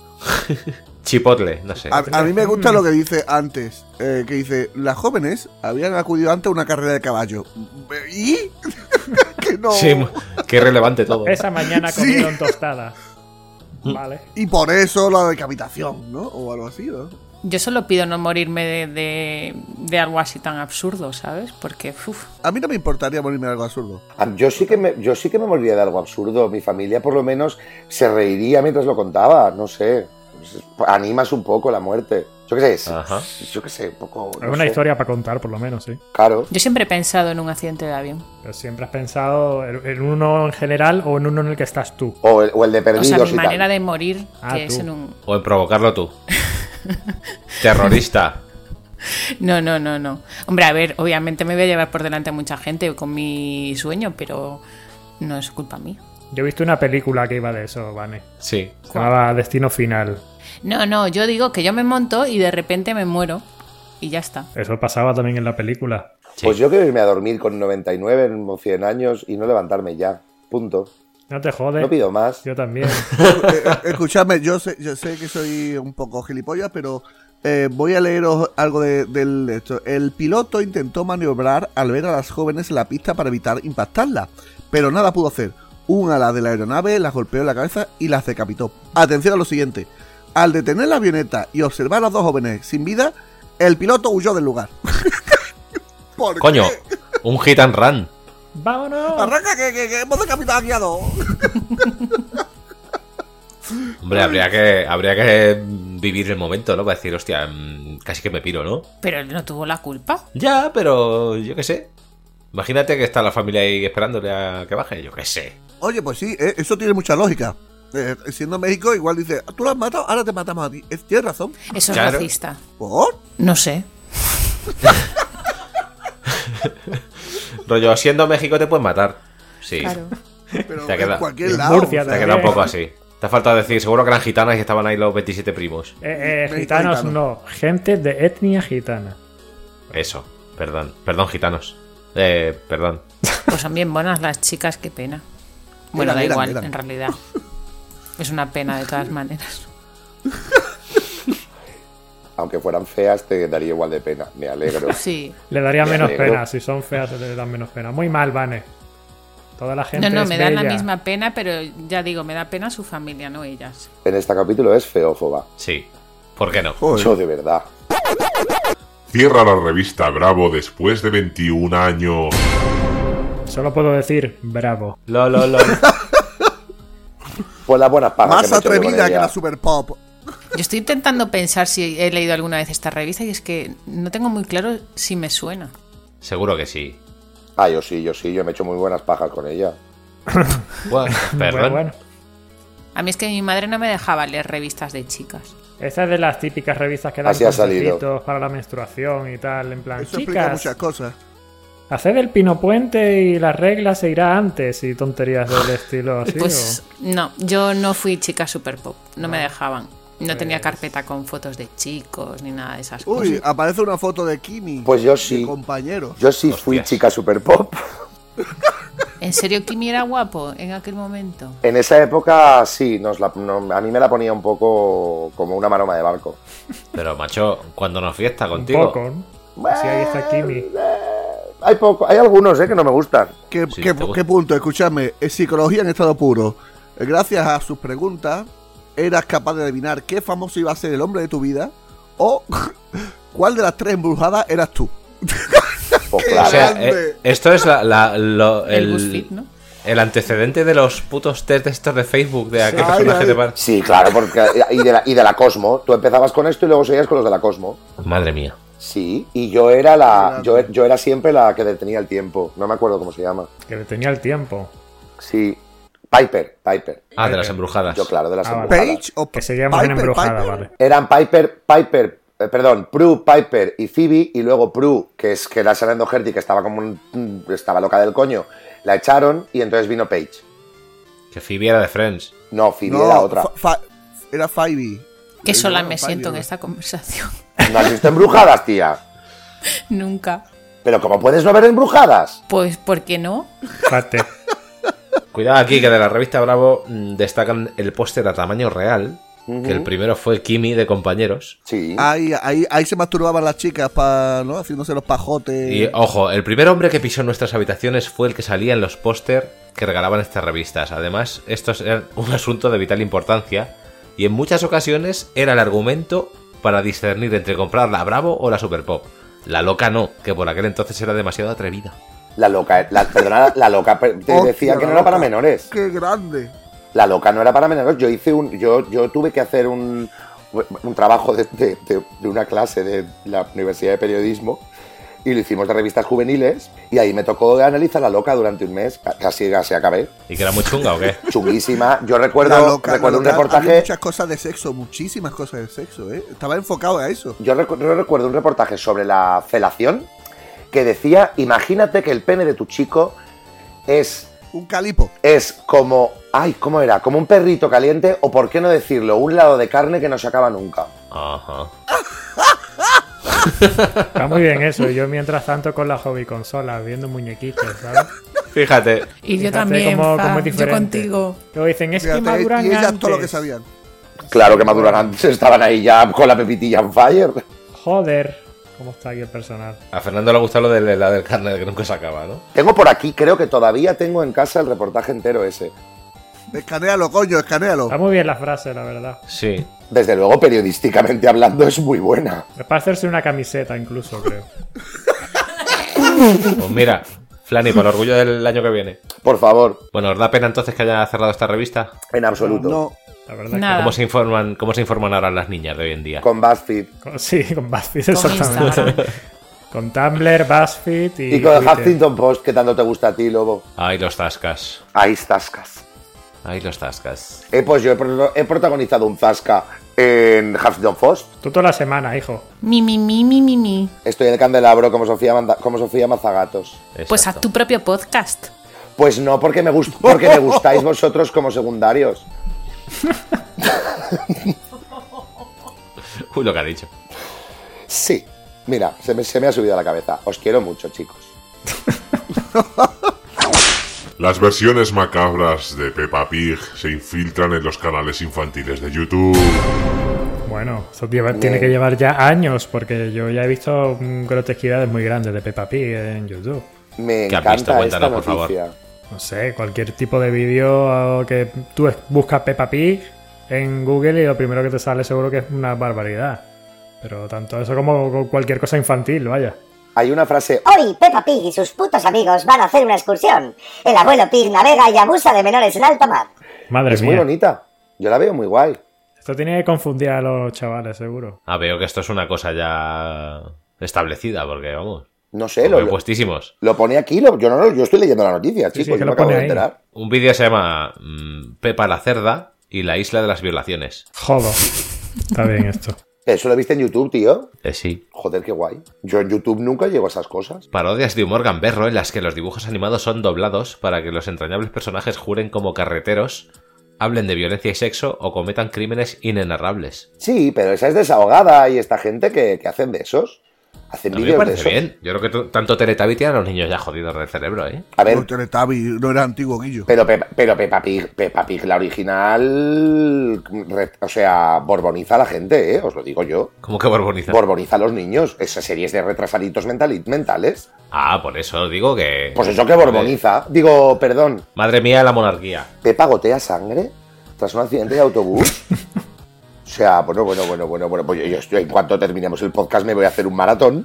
Chipotle, no sé. A mí me gusta lo que dice antes, que dice, las jóvenes habían acudido antes a una carrera de caballo. ¿Y? Que no. Sí, qué relevante todo. Esa mañana Sí. comieron tostada. Vale. Y por eso la decapitación, ¿no? O algo así, ¿no? Yo solo pido no morirme de algo así tan absurdo, ¿sabes? Porque, A mí no me importaría morirme de algo absurdo. Yo sí que me moriría de algo absurdo. Mi familia por lo menos se reiría mientras lo contaba. No sé. Animas un poco la muerte. Yo qué sé. Ajá. Yo qué sé. Un poco. Es no una sé. historia para contar, por lo menos, sí. Claro. yo siempre he pensado en un accidente de avión. Pero siempre has pensado en uno en general o en uno en el que estás tú. O el de O sea, perdidos mi y manera tal. de morir, Ah, que es tú. en un... O en provocarlo tú. Terrorista. No. Hombre, a ver, obviamente me voy a llevar por delante a mucha gente con mi sueño, pero no es culpa mía. Yo he visto una película que iba de eso, Vane. Sí. Se llamaba Destino Final. No, yo digo que yo me monto y de repente me muero y ya está. Eso pasaba también en la película. Sí. Pues yo quiero irme a dormir con 99 o 100 años y no levantarme ya. Punto. No te jodes. No pido más. Yo también. Escuchadme, yo sé que soy un poco gilipollas, pero voy a leeros algo de esto. El piloto intentó maniobrar al ver a las jóvenes en la pista para evitar impactarlas, pero nada pudo hacer. Un ala de la aeronave las golpeó en la cabeza y las decapitó. Atención a lo siguiente. Al detener la avioneta y observar a las dos jóvenes sin vida, el piloto huyó del lugar. ¿Por Coño, qué? un hit and run. ¡Vámonos! ¡Arranca que hemos decapitado aquí a dos! Hombre, habría que vivir el momento, ¿no? Para decir, hostia, casi que me piro, ¿no? Pero él no tuvo la culpa. Ya, pero yo qué sé. Imagínate que está la familia ahí esperándole a que baje, yo qué sé. Oye, pues sí, eso tiene mucha lógica. Siendo México, igual dice, tú lo has matado, ahora te matamos a ti. Tienes razón. Eso es Claro. racista. ¿Por? No sé. Rollo, siendo México te pueden matar. Sí. Claro. Pero Te ha quedado- en cualquier en lado. Murcia Te ha quedado un poco así. Te ha faltado decir, seguro que eran gitanas y estaban ahí los 27 primos. Gitanos Gitano. no. Gente de etnia gitana. Eso, perdón, gitanos. Perdón. Pues son bien buenas las chicas, qué pena. Bueno, da Eran, igual, eran. en realidad. Es una pena de todas maneras. Aunque fueran feas, te daría igual de pena. Me alegro. Sí. Le daría Me menos alegro. pena. Si son feas, le dan menos pena. Muy mal, Vane. Toda la gente No, es me dan la bella. misma pena, pero ya digo, me da pena su familia, no ellas. En este capítulo es feófoba. Sí. ¿Por qué no? Joder. Yo de verdad. Cierra la revista Bravo después de 21 años. Solo puedo decir bravo. Lo. Pues las buenas pagas. Más me he hecho yo con atrevida que ella. la Super Pop. Yo estoy intentando pensar si he leído alguna vez esta revista y es que no tengo muy claro si me suena. Seguro que sí. Ah, yo sí. Yo me he hecho muy buenas pajas con ella. Bueno, perdón. Bueno. A mí es que mi madre no me dejaba leer revistas de chicas. Esta es de las típicas revistas que dan Así ha salido. consejitos para la menstruación y tal. En plan, Eso explica chicas, muchas cosas. haced el pino puente y la regla se irá antes y tonterías del estilo así. Pues no, yo no fui chica super pop, no me dejaban. No tenía carpeta con fotos de chicos ni nada de esas Uy, cosas. aparece una foto de Kimi. Pues yo de sí. compañeros. Yo sí fui Hostias. chica super pop. ¿En serio Kimi era guapo en aquel momento? En esa época sí, a mí me la ponía un poco como una maroma de barco. Pero, macho, cuando nos fiesta Un contigo. poco, ¿no? Sí, ahí está Kimi. Hay algunos que no me gustan. ¿Qué, Sí, qué- te gusta. qué punto? Escuchadme, psicología en estado puro. Gracias a sus preguntas, eras capaz de adivinar qué famoso iba a ser el hombre de tu vida o cuál de las tres embrujadas eras tú. Pues Qué O claro. sea, grande. esto es El BuzzFeed, ¿no? el antecedente de los putos test de estos de Facebook, de a qué Ay, personaje ay. te parece. Sí, claro, porque y de la Cosmo. Tú empezabas con esto y luego seguías con los de la Cosmo. Madre mía. Sí, y yo era yo era siempre la que detenía el tiempo. No me acuerdo cómo se llama. Que le tenía el tiempo. Sí, Piper. Ah, de las embrujadas. Yo claro, de las Ah, vale. embrujadas. Page o Que seguíamos en Piper, embrujada, Piper. vale. Eran Prue, Piper y Phoebe, y luego Prue, que era Shannon Doherty, que estaba estaba loca del coño, la echaron y entonces vino Paige. Que Phoebe era de Friends. No, Phoebe No, era otra. era Phoebe. Qué sola No, me Phoebe, siento en no. esta conversación. ¿No has visto embrujadas, tía? Nunca. ¿Pero cómo puedes no ver embrujadas? Pues, ¿por qué no? Fíjate. Cuidado aquí, que de la revista Bravo destacan el póster a tamaño real. Ujú. Que el primero fue Kimi de Compañeros. Sí. Ahí se masturbaban las chicas ¿no? Haciéndose los pajotes. Y ojo, el primer hombre que pisó nuestras habitaciones fue el que salía en los póster que regalaban estas revistas. Además, estos eran un asunto de vital importancia y en muchas ocasiones era el argumento para discernir entre comprar la Bravo o la Super Pop. La loca no, que por aquel entonces era demasiado atrevida. La loca, la loca te Hostia, decía que no la era para loca. menores. ¡Qué grande! La loca no era para menores. Yo tuve que hacer un trabajo de una clase de la Universidad de Periodismo y lo hicimos de revistas juveniles y ahí me tocó analizar La Loca durante un mes, casi acabé. ¿Y que era muy chunga o qué? Chunguísima. Yo La recuerdo Loca, un había reportaje... muchas cosas de sexo, muchísimas cosas de sexo, ¿eh? Estaba enfocado a eso. Yo recuerdo un reportaje sobre la felación que decía, imagínate que el pene de tu chico es Un calipo. como... Ay, ¿cómo era? Como un perrito caliente o, por qué no decirlo, un lado de carne que no se acaba nunca. Ajá. Está muy bien eso. Yo mientras tanto con la hobby consola, viendo muñequitos, ¿sabes? Fíjate. Y yo Fíjate también, cómo Fran, es yo diferente. contigo. Luego dicen, es que Fíjate, maduran y ellas antes. todo lo que sabían. Claro que maduran antes, estaban ahí ya con la pepitilla on fire. Joder, cómo está aquí el personal. A Fernando le gusta lo de la del carne que nunca se acaba, ¿no? Tengo por aquí, creo que todavía tengo en casa el reportaje entero ese. Escanéalo, coño, escanéalo. Está muy bien la frase, la verdad. Sí. Desde luego, periodísticamente hablando, es muy buena. Es para hacerse una camiseta incluso, creo. Pues mira, Flani, por orgullo del año que viene. Por favor, Bueno, ¿os da pena entonces que haya cerrado esta revista? en absoluto. No, La verdad Nada. ¿Cómo se informan ahora las niñas de hoy en día? Con BuzzFeed. Sí, con BuzzFeed, Con exactamente. Instagram. Con Tumblr, BuzzFeed y Y con el Twitter. Huffington Post, que tanto te gusta a ti, Lobo. Ay, los tascas. Ahí zascas. Ay, los tascas. Pues yo he protagonizado un zasca en Huffington Post. Tú toda la semana, hijo. Mi. Estoy en el candelabro como Sofía Mazagatos. Pues haz Exacto. tu propio podcast. Pues no, porque me gustáis vosotros como secundarios. Uy, lo que ha dicho. Sí. Mira, se me ha subido a la cabeza. Os quiero mucho, chicos. Las versiones macabras de Peppa Pig se infiltran en los canales infantiles de YouTube. Bueno, eso tiene que llevar ya años, porque yo ya he visto grotesquidades muy grandes de Peppa Pig en YouTube. Me ¿Qué has encanta visto? Cuéntanos, esta por favor. noticia. No sé, cualquier tipo de vídeo que tú buscas Peppa Pig en Google y lo primero que te sale seguro que es una barbaridad. Pero tanto eso como cualquier cosa infantil, vaya. Hay una frase... Hoy Peppa Pig y sus putos amigos van a hacer una excursión. El abuelo Pig navega y abusa de menores en alta mar. Madre Es mía. muy bonita. Yo la veo muy guay. Esto tiene que confundir a los chavales, seguro. Ah, veo que esto es una cosa ya establecida, porque vamos. No sé, Lo lo puestísimos. pone aquí. Yo estoy leyendo la noticia, Sí, chicos. que yo lo me acabo pone de ahí. enterar. Un vídeo se llama Pepa la cerda y la isla de las violaciones. Jodo. Está bien esto. ¿Eso lo viste en YouTube, tío? Sí. Joder, qué guay. Yo en YouTube nunca llego a esas cosas. Parodias de humor gamberro en las que los dibujos animados son doblados para que los entrañables personajes juren como carreteros, hablen de violencia y sexo o cometan crímenes inenarrables. Sí, pero esa es desahogada y esta gente que hacen de esos. Hacen A mí me vídeos de parece esos. bien. Yo creo que tanto Teletubby tiene a los niños ya jodidos del cerebro, ¿eh? A ver, el Teletubby no era antiguo, Guillo. pero Peppa Pig, la original, o sea, borboniza a la gente, os lo digo yo. Como que borboniza. Borboniza a los niños. Esas series de retrasaditos mentales. Ah, por eso digo que... Pues eso que borboniza. Digo, perdón, Madre mía, la monarquía. ¿Peppa gotea sangre tras un accidente de autobús? O sea, bueno, pues yo estoy, en cuanto terminemos el podcast me voy a hacer un maratón.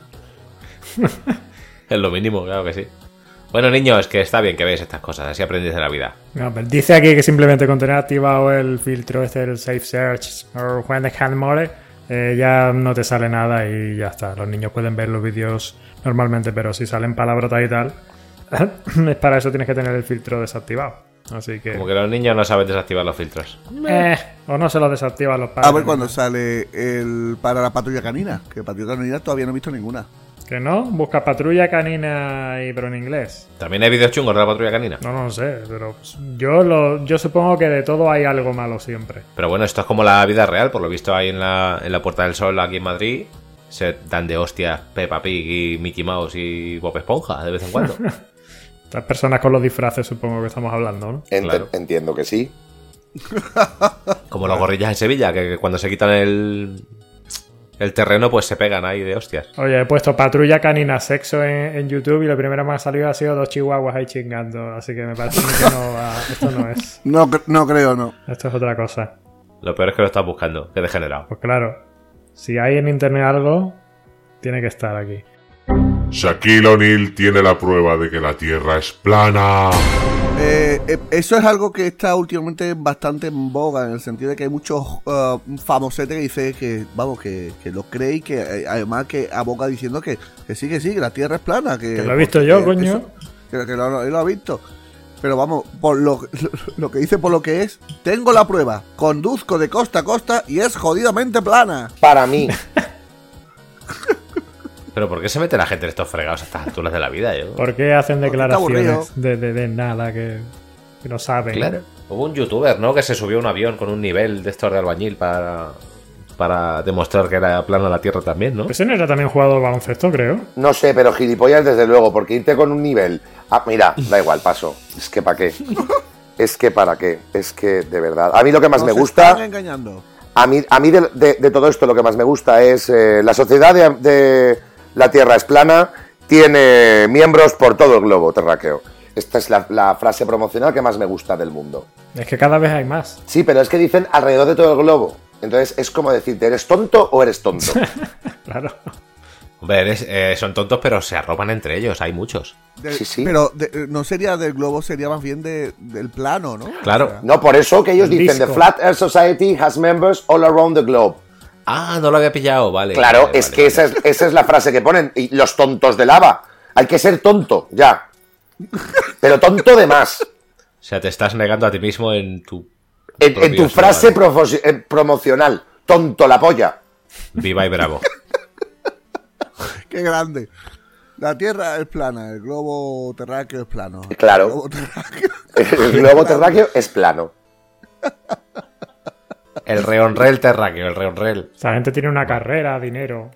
Es lo mínimo, claro que sí. Bueno, niños, que está bien que veáis estas cosas, así aprendéis de la vida. No, pero dice aquí que simplemente con tener activado el filtro el Safe Search o When the Hand More, ya no te sale nada y ya está. Los niños pueden ver los vídeos normalmente, pero si salen palabrotas y tal, es para eso tienes que tener el filtro desactivado. Así que... Como que los niños no saben desactivar los filtros. o no se los desactivan los padres. A ver cuando sale el para la patrulla canina. Que patrulla canina todavía no he visto ninguna. Que no, busca patrulla canina pero en inglés. ¿También hay vídeos chungos de la patrulla canina? No sé, pero yo supongo que de todo hay algo malo siempre. Pero bueno, esto es como la vida real, por lo visto ahí en la Puerta del Sol aquí en Madrid. Se dan de hostia Peppa Pig y Mickey Mouse y Bob Esponja de vez en cuando. Estas personas con los disfraces supongo que estamos hablando, ¿no? Claro. Entiendo que sí. Como los gorrillas en Sevilla, que cuando se quitan el terreno pues se pegan ahí de hostias. Oye, he puesto patrulla canina sexo en YouTube y lo primero que me ha salido ha sido 2 chihuahuas ahí chingando. Así que me parece que esto no es. No creo, no. Esto es otra cosa. Lo peor es que lo estás buscando, que degenerado. Pues claro, si hay en internet algo, tiene que estar aquí. Shaquille O'Neal tiene la prueba de que la Tierra es plana. Eso es algo que está últimamente bastante en boga, en el sentido de que hay muchos famosetes que dicen que, vamos, que lo cree y que además que aboga diciendo que sí, que la Tierra es plana. Que lo he visto yo, coño. Que lo ha visto. Pero vamos, por lo que dice, por lo que es, tengo la prueba, conduzco de costa a costa y es jodidamente plana. Para mí. ¿Pero por qué se mete la gente en estos fregados a estas alturas de la vida? ¿Por qué hacen Porque declaraciones de nada que no saben? Claro. Hubo un youtuber, ¿no? Que se subió a un avión con un nivel de estos de albañil para demostrar que era plana la Tierra también, ¿no? Ese no era también jugador de baloncesto, creo. No sé, pero gilipollas desde luego, porque irte con un nivel... Ah, mira, da igual, paso. Es que ¿para qué? Es que ¿para qué? Es que, de verdad... A mí lo que más me gusta... Están engañando. A mí de todo esto lo que más me gusta es... la sociedad de la Tierra es plana, tiene miembros por todo el globo terráqueo. Esta es la frase promocional que más me gusta del mundo. Es que cada vez hay más. Sí, pero es que dicen alrededor de todo el globo. Entonces es como decirte, ¿eres tonto o eres tonto? Claro. Hombre, son tontos, pero se arropan entre ellos, hay muchos. Sí. Pero no sería del globo, sería más bien del plano, ¿no? Claro. No, por eso que ellos El dicen, disco. The Flat Earth Society has members all around the globe. Ah, no lo había pillado, vale. Claro, vale, es que esa es la frase que ponen. Y los tontos de lava. Hay que ser tonto, ya. Pero tonto de más. O sea, te estás negando a ti mismo en tu... En tu frase promocional. Tonto la polla. Viva y bravo. ¡Qué grande! La Tierra es plana, el globo terráqueo es plano. Claro. El globo terráqueo es plano. El reonrel terráqueo, el reonrel. Esa gente tiene una carrera, dinero.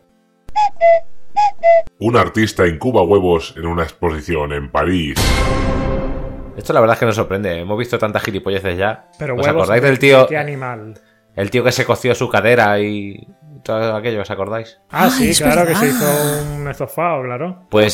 Un artista incuba huevos en una exposición en París. Esto la verdad es que nos sorprende. Hemos visto tantas gilipolleces ya. Pero ¿Os huevos, acordáis del tío? ¿qué animal? El tío que se coció su cadera y todo aquello, ¿os acordáis? Ah, sí, es claro que verdad. se hizo un estofado, claro. Pues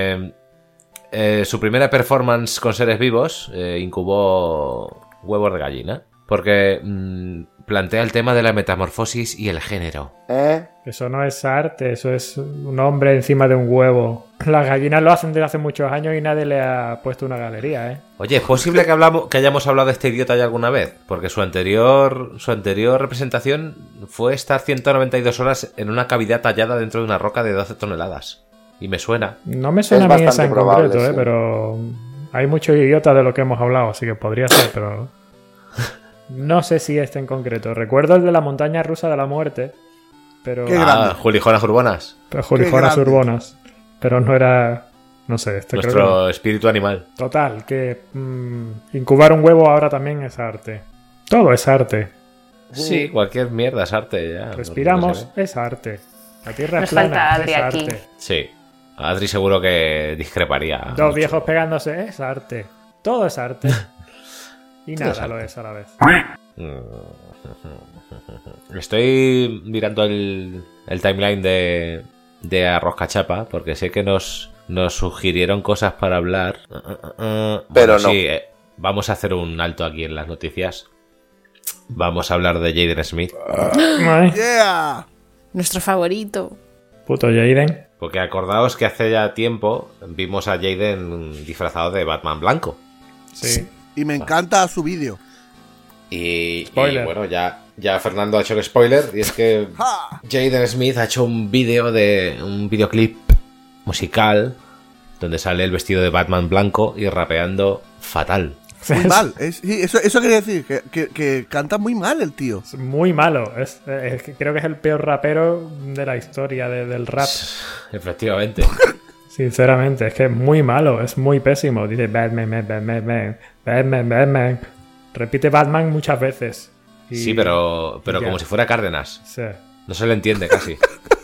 su primera performance con seres vivos incubó huevos de gallina. Porque plantea el tema de la metamorfosis y el género. Eso no es arte, eso es un hombre encima de un huevo. Las gallinas lo hacen desde hace muchos años y nadie le ha puesto una galería, ¿eh? Oye, ¿es posible que hayamos hablado de este idiota ya alguna vez? Porque su anterior representación fue estar 192 horas en una cavidad tallada dentro de una roca de 12 toneladas. Y me suena. No me suena Es a mí esa bastante en probable, concreto, sí. pero hay muchos idiotas de lo que hemos hablado, así que podría ser, pero no sé si este en concreto. Recuerdo el de la montaña rusa de la muerte, pero Qué grande. Julijonas urbanas. Julijonas Qué grande. urbanas, pero no era, no sé, este creo que Nuestro no. espíritu animal. Total, que incubar un huevo ahora también es arte. Todo es arte. Sí, cualquier mierda es arte ya. Respiramos, No sé. es arte. La tierra Nos es plana, falta Adri es aquí. arte. Sí. Adri seguro que discreparía. Dos mucho. viejos pegándose, es arte. Todo es arte. Y Todo es nada arte. lo es a la vez. Estoy mirando el timeline de Arroz Cachapa porque sé que nos sugirieron cosas para hablar. Pero no. Sí, vamos a hacer un alto aquí en las noticias. Vamos a hablar de Jaden Smith. Ay, ¡Yeah! Nuestro favorito. puto Jaden. Porque acordaos que hace ya tiempo vimos a Jaden disfrazado de Batman blanco. Sí. Y me encanta su vídeo. Y Spoiler. bueno, ya Fernando ha hecho el spoiler. Y es que ¡Ja! Jaden Smith ha hecho un videoclip musical donde sale el vestido de Batman blanco y rapeando fatal. Muy mal. Sí, eso quería decir, que canta muy mal el tío. Es muy malo. Es que creo que es el peor rapero de la historia del rap. Efectivamente. Sinceramente, es que es muy malo. Es muy pésimo. Dice Batman, Batman, Batman, Batman. Repite Batman muchas veces. Y- Sí, pero ya. como si fuera Cárdenas. Sí. No se le entiende casi.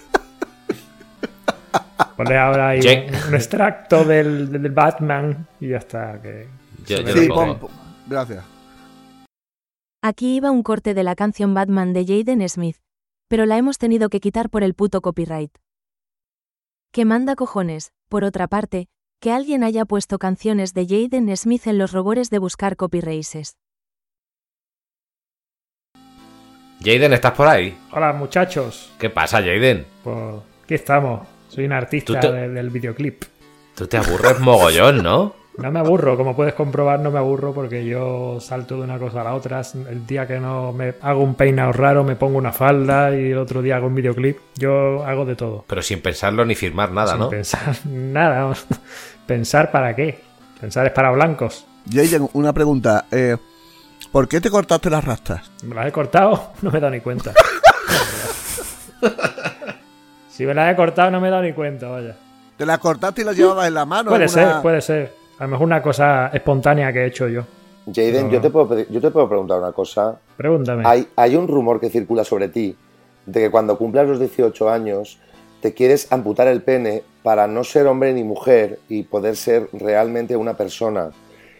Ponle ahora ahí Jake. un extracto del Batman y ya está. Que Yo Sí, lo pongo. gracias. Aquí iba un corte de la canción Batman de Jaden Smith, pero la hemos tenido que quitar por el puto copyright. Que manda cojones, por otra parte, que alguien haya puesto canciones de Jaden Smith en los robores de buscar copyrights. Jaden, ¿estás por ahí? Hola, muchachos. ¿Qué pasa, Jaden? Pues aquí estamos. Soy un artista Tú te- del videoclip. Tú te aburres mogollón, ¿no? No me aburro, como puedes comprobar, no me aburro porque yo salto de una cosa a la otra. El día que no me hago un peinado raro, me pongo una falda y el otro día hago un videoclip. Yo hago de todo. Pero sin pensarlo ni firmar nada, ¿no? Sin pensar nada. ¿Pensar para qué? Pensar es para blancos. Jaden, una pregunta. ¿Por qué te cortaste las rastas? ¿Me las he cortado? No me he dado ni cuenta. Si me las he cortado, no me he dado ni cuenta, vaya. ¿Te las cortaste y las llevabas en la mano? Puede ser. A lo mejor una cosa espontánea que he hecho yo. Jaden, No. yo te puedo preguntar una cosa. Pregúntame. Hay un rumor que circula sobre ti de que cuando cumplas los 18 años te quieres amputar el pene para no ser hombre ni mujer y poder ser realmente una persona.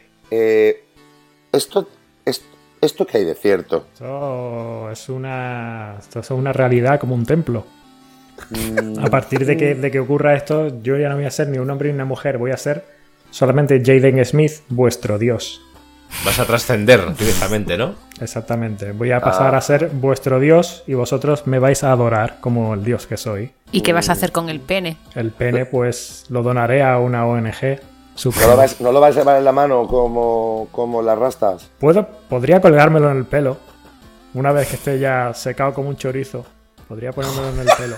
¿Esto qué hay de cierto? Esto es una realidad como un templo. A partir de que ocurra esto, yo ya no voy a ser ni un hombre ni una mujer. Voy a ser solamente Jaden Smith, vuestro dios. Vas a trascender directamente, ¿no? Exactamente. Voy a pasar a ser vuestro dios y vosotros me vais a adorar como el dios que soy. ¿Y qué vas a hacer con el pene? El pene, pues, lo donaré a una ONG. ¿No lo vais a llevar en la mano como las rastas? Podría colgármelo en el pelo. Una vez que esté ya secado como un chorizo, podría ponérmelo en el pelo.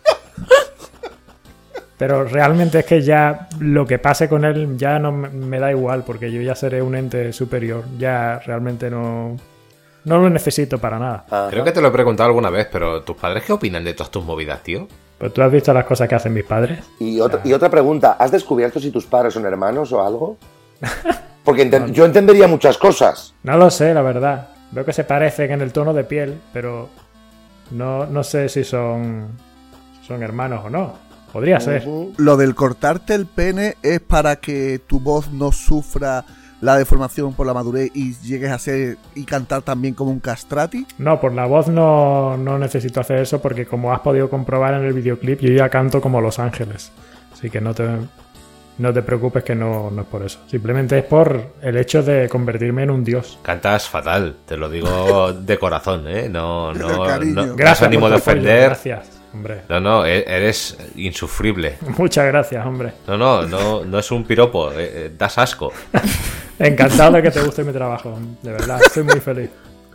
Pero realmente es que ya lo que pase con él ya no me da igual, porque yo ya seré un ente superior. Ya realmente no lo necesito para nada. Ajá. Creo que te lo he preguntado alguna vez, pero ¿tus padres qué opinan de todas tus movidas, tío? Pero tú has visto las cosas que hacen mis padres. Y otra pregunta, ¿has descubierto si tus padres son hermanos o algo? Porque yo entendería muchas cosas. No lo sé, la verdad. Veo que se parecen en el tono de piel, pero no sé si son hermanos o no. Podría ser. Lo del cortarte el pene es para que tu voz no sufra la deformación por la madurez y llegues a ser y cantar también como un castrati. No, por la voz no necesito hacer eso porque como has podido comprobar en el videoclip, yo ya canto como Los Ángeles. Así que no te preocupes que no es por eso. Simplemente es por el hecho de convertirme en un dios. Cantas fatal, te lo digo de corazón, ¿eh? No Gracias ánimo por de tu apoyo, ofender. gracias, hombre. No, eres insufrible. Muchas gracias, hombre. No es un piropo, das asco. Encantado de que te guste mi trabajo, de verdad, estoy muy feliz.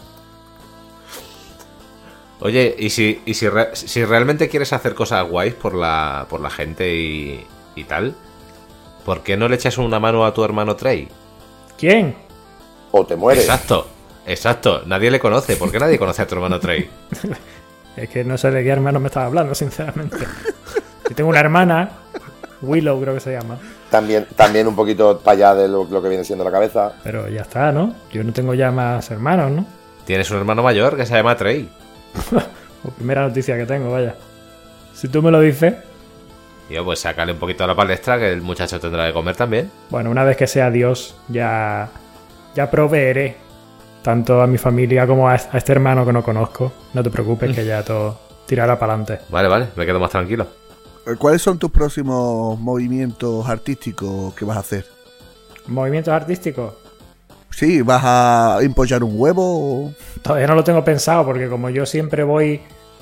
Oye, y si realmente quieres hacer cosas guays por la gente y tal, ¿por qué no le echas una mano a tu hermano Trey? ¿Quién? O te mueres. Exacto, nadie le conoce. ¿Por qué nadie conoce a tu hermano Trey? Es que no sé de qué hermano me estás hablando, sinceramente. Yo tengo una hermana, Willow creo que se llama. También un poquito para allá de lo que viene siendo la cabeza. Pero ya está, ¿no? Yo no tengo ya más hermanos, ¿no? Tienes un hermano mayor que se llama Trey. Primera noticia que tengo, vaya. Si tú me lo dices. Tío, pues sácale un poquito a la palestra que el muchacho tendrá que comer también. Bueno, una vez que sea Dios, ya proveeré tanto a mi familia como a este hermano que no conozco. No te preocupes que ya todo tirará para adelante. Vale, me quedo más tranquilo. ¿Cuáles son tus próximos movimientos artísticos que vas a hacer? ¿Movimientos artísticos? Sí, ¿vas a empollar un huevo? Todavía no lo tengo pensado porque como yo siempre voy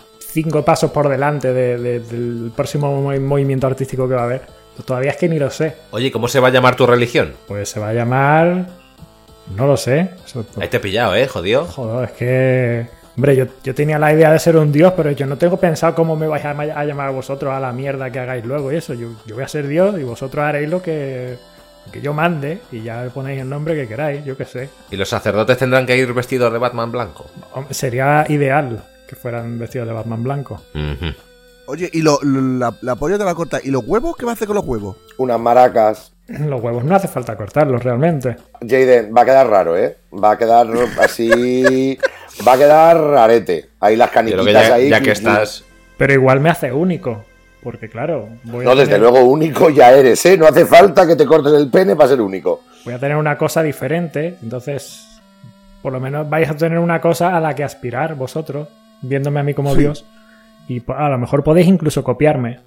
5 pasos por delante del próximo movimiento artístico que va a haber, pues todavía es que ni lo sé. Oye, ¿cómo se va a llamar tu religión? Pues se va a llamar... No lo sé. Ahí te he pillado, jodido. Joder, es que... Hombre, yo tenía la idea de ser un dios, pero yo no tengo pensado cómo me vais a llamar vosotros a la mierda que hagáis luego y eso. Yo voy a ser dios y vosotros haréis lo que yo mande y ya le ponéis el nombre que queráis, yo qué sé. ¿Y los sacerdotes tendrán que ir vestidos de Batman blanco? Sería ideal que fueran vestidos de Batman blanco. Uh-huh. Oye, ¿y la polla te va a cortar? ¿Y los huevos? ¿Qué va a hacer con los huevos? Unas maracas. Los huevos no hace falta cortarlos realmente. Jaden, va a quedar raro, ¿eh? Va a quedar así... Va a quedar rarete. Ahí las caniquitas ahí. Ya que estás... Pero igual me hace único. Porque claro... Desde luego único ya eres, ¿eh? No hace falta que te cortes el pene para ser único. Voy a tener una cosa diferente. Entonces, por lo menos vais a tener una cosa a la que aspirar vosotros, viéndome a mí como Dios. Y a lo mejor podéis incluso copiarme.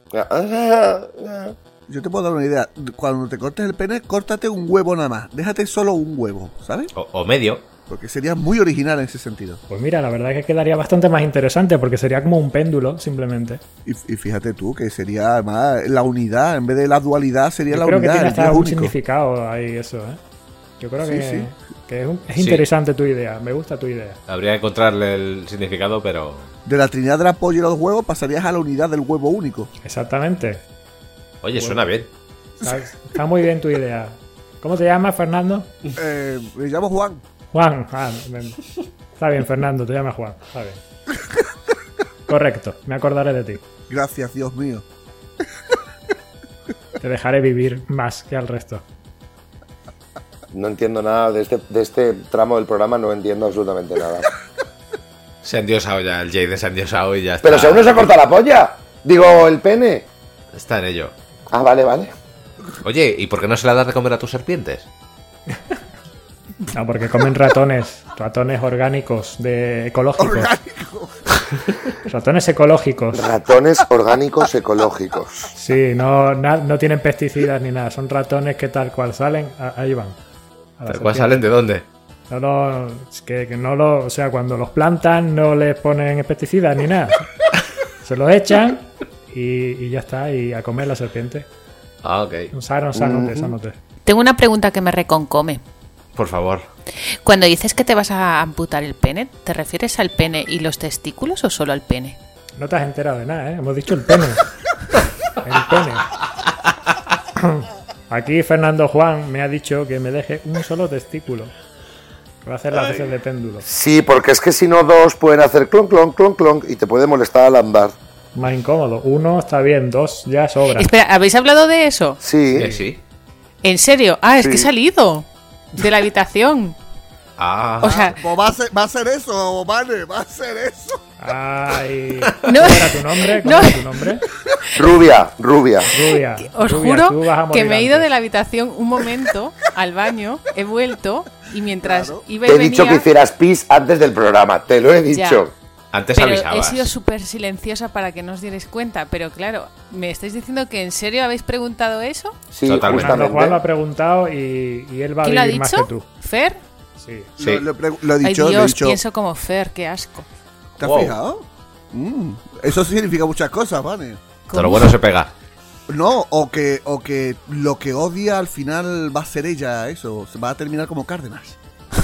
Yo te puedo dar una idea. Cuando te cortes el pene, córtate un huevo nada más. Déjate solo un huevo, ¿sabes? O medio. Porque sería muy original en ese sentido. Pues mira, la verdad es que quedaría bastante más interesante porque sería como un péndulo, simplemente. Y fíjate tú, que sería además la unidad, en vez de la dualidad, sería la Yo creo unidad. que tiene el hasta dios un único. significado ahí eso, ¿eh? Yo creo Sí, que, sí. que es interesante tu idea, me gusta tu idea. Habría que encontrarle el significado, pero... De la trinidad de la polla y los huevos pasarías a la unidad del huevo único. Exactamente. Oye, suena bien. Está muy bien tu idea. ¿Cómo te llamas, Fernando? Me llamo Juan. Juan. Está bien, Fernando, te llamas Juan. Está bien. Correcto, me acordaré de ti. Gracias, Dios mío. Te dejaré vivir más que al resto. No entiendo nada de este tramo del programa, no entiendo absolutamente nada. Se ha endiosado ya, el Jaden se ha endiosado y ya está. Pero si aún no se ha cortado la polla. Digo, el pene. Está en ello. Ah, vale. Oye, ¿y por qué no se la das de comer a tus serpientes? No, porque comen ratones orgánicos, ecológicos. Ratones ecológicos. Ratones orgánicos ecológicos. Sí, no tienen pesticidas ni nada, son ratones que tal cual salen, ahí van. ¿Tal cual salen de dónde? No, es que no o sea, cuando los plantan no les ponen pesticidas ni nada. Se los echan y ya está, y a comer la serpiente. Ah, ok. Sanote. Tengo una pregunta que me reconcome. Por favor. Cuando dices que te vas a amputar el pene, ¿te refieres al pene y los testículos o solo al pene? No te has enterado de nada, ¿eh? Hemos dicho el pene. El pene. Aquí Fernando Juan me ha dicho que me deje un solo testículo. Que va a hacer las veces de péndulo. Sí, porque es que si no, dos pueden hacer clon, clon, clon, clon y te puede molestar al andar. Más incómodo. Uno está bien, dos ya sobra. Espera, ¿habéis hablado de eso? Sí. Sí. ¿En serio? Ah, es Sí. que he salido de la habitación. Ah. O sea, Pues va a ser eso, vale, va a ser eso. Ay. No. ¿Cómo era tu nombre? ¿Cómo No. era tu nombre? Rubia. Rubia. os Rubia, tú juro vas a morir que me he ido antes. de la habitación un momento al baño, he vuelto y mientras Claro. iba Te y he dicho que venía... hicieras pis antes del programa, te lo he dicho. Antes Pero avisabas. he sido súper silenciosa para que no os dierais cuenta. Pero claro, ¿me estáis diciendo que en serio habéis preguntado eso? Sí, Totalmente. Fernando Juan lo justamente. ha preguntado y él va a ¿Quién lo ha vivir más que dicho? tú. ¿Fer? Sí. Sí. Lo he Ay dicho, Dios, pienso como Fer, qué asco. ¿Te has Wow. fijado? Eso significa muchas cosas, ¿vale? Todo lo bueno se pega. No, o que lo que odia al final va a ser ella, eso. Se va a terminar como Cárdenas.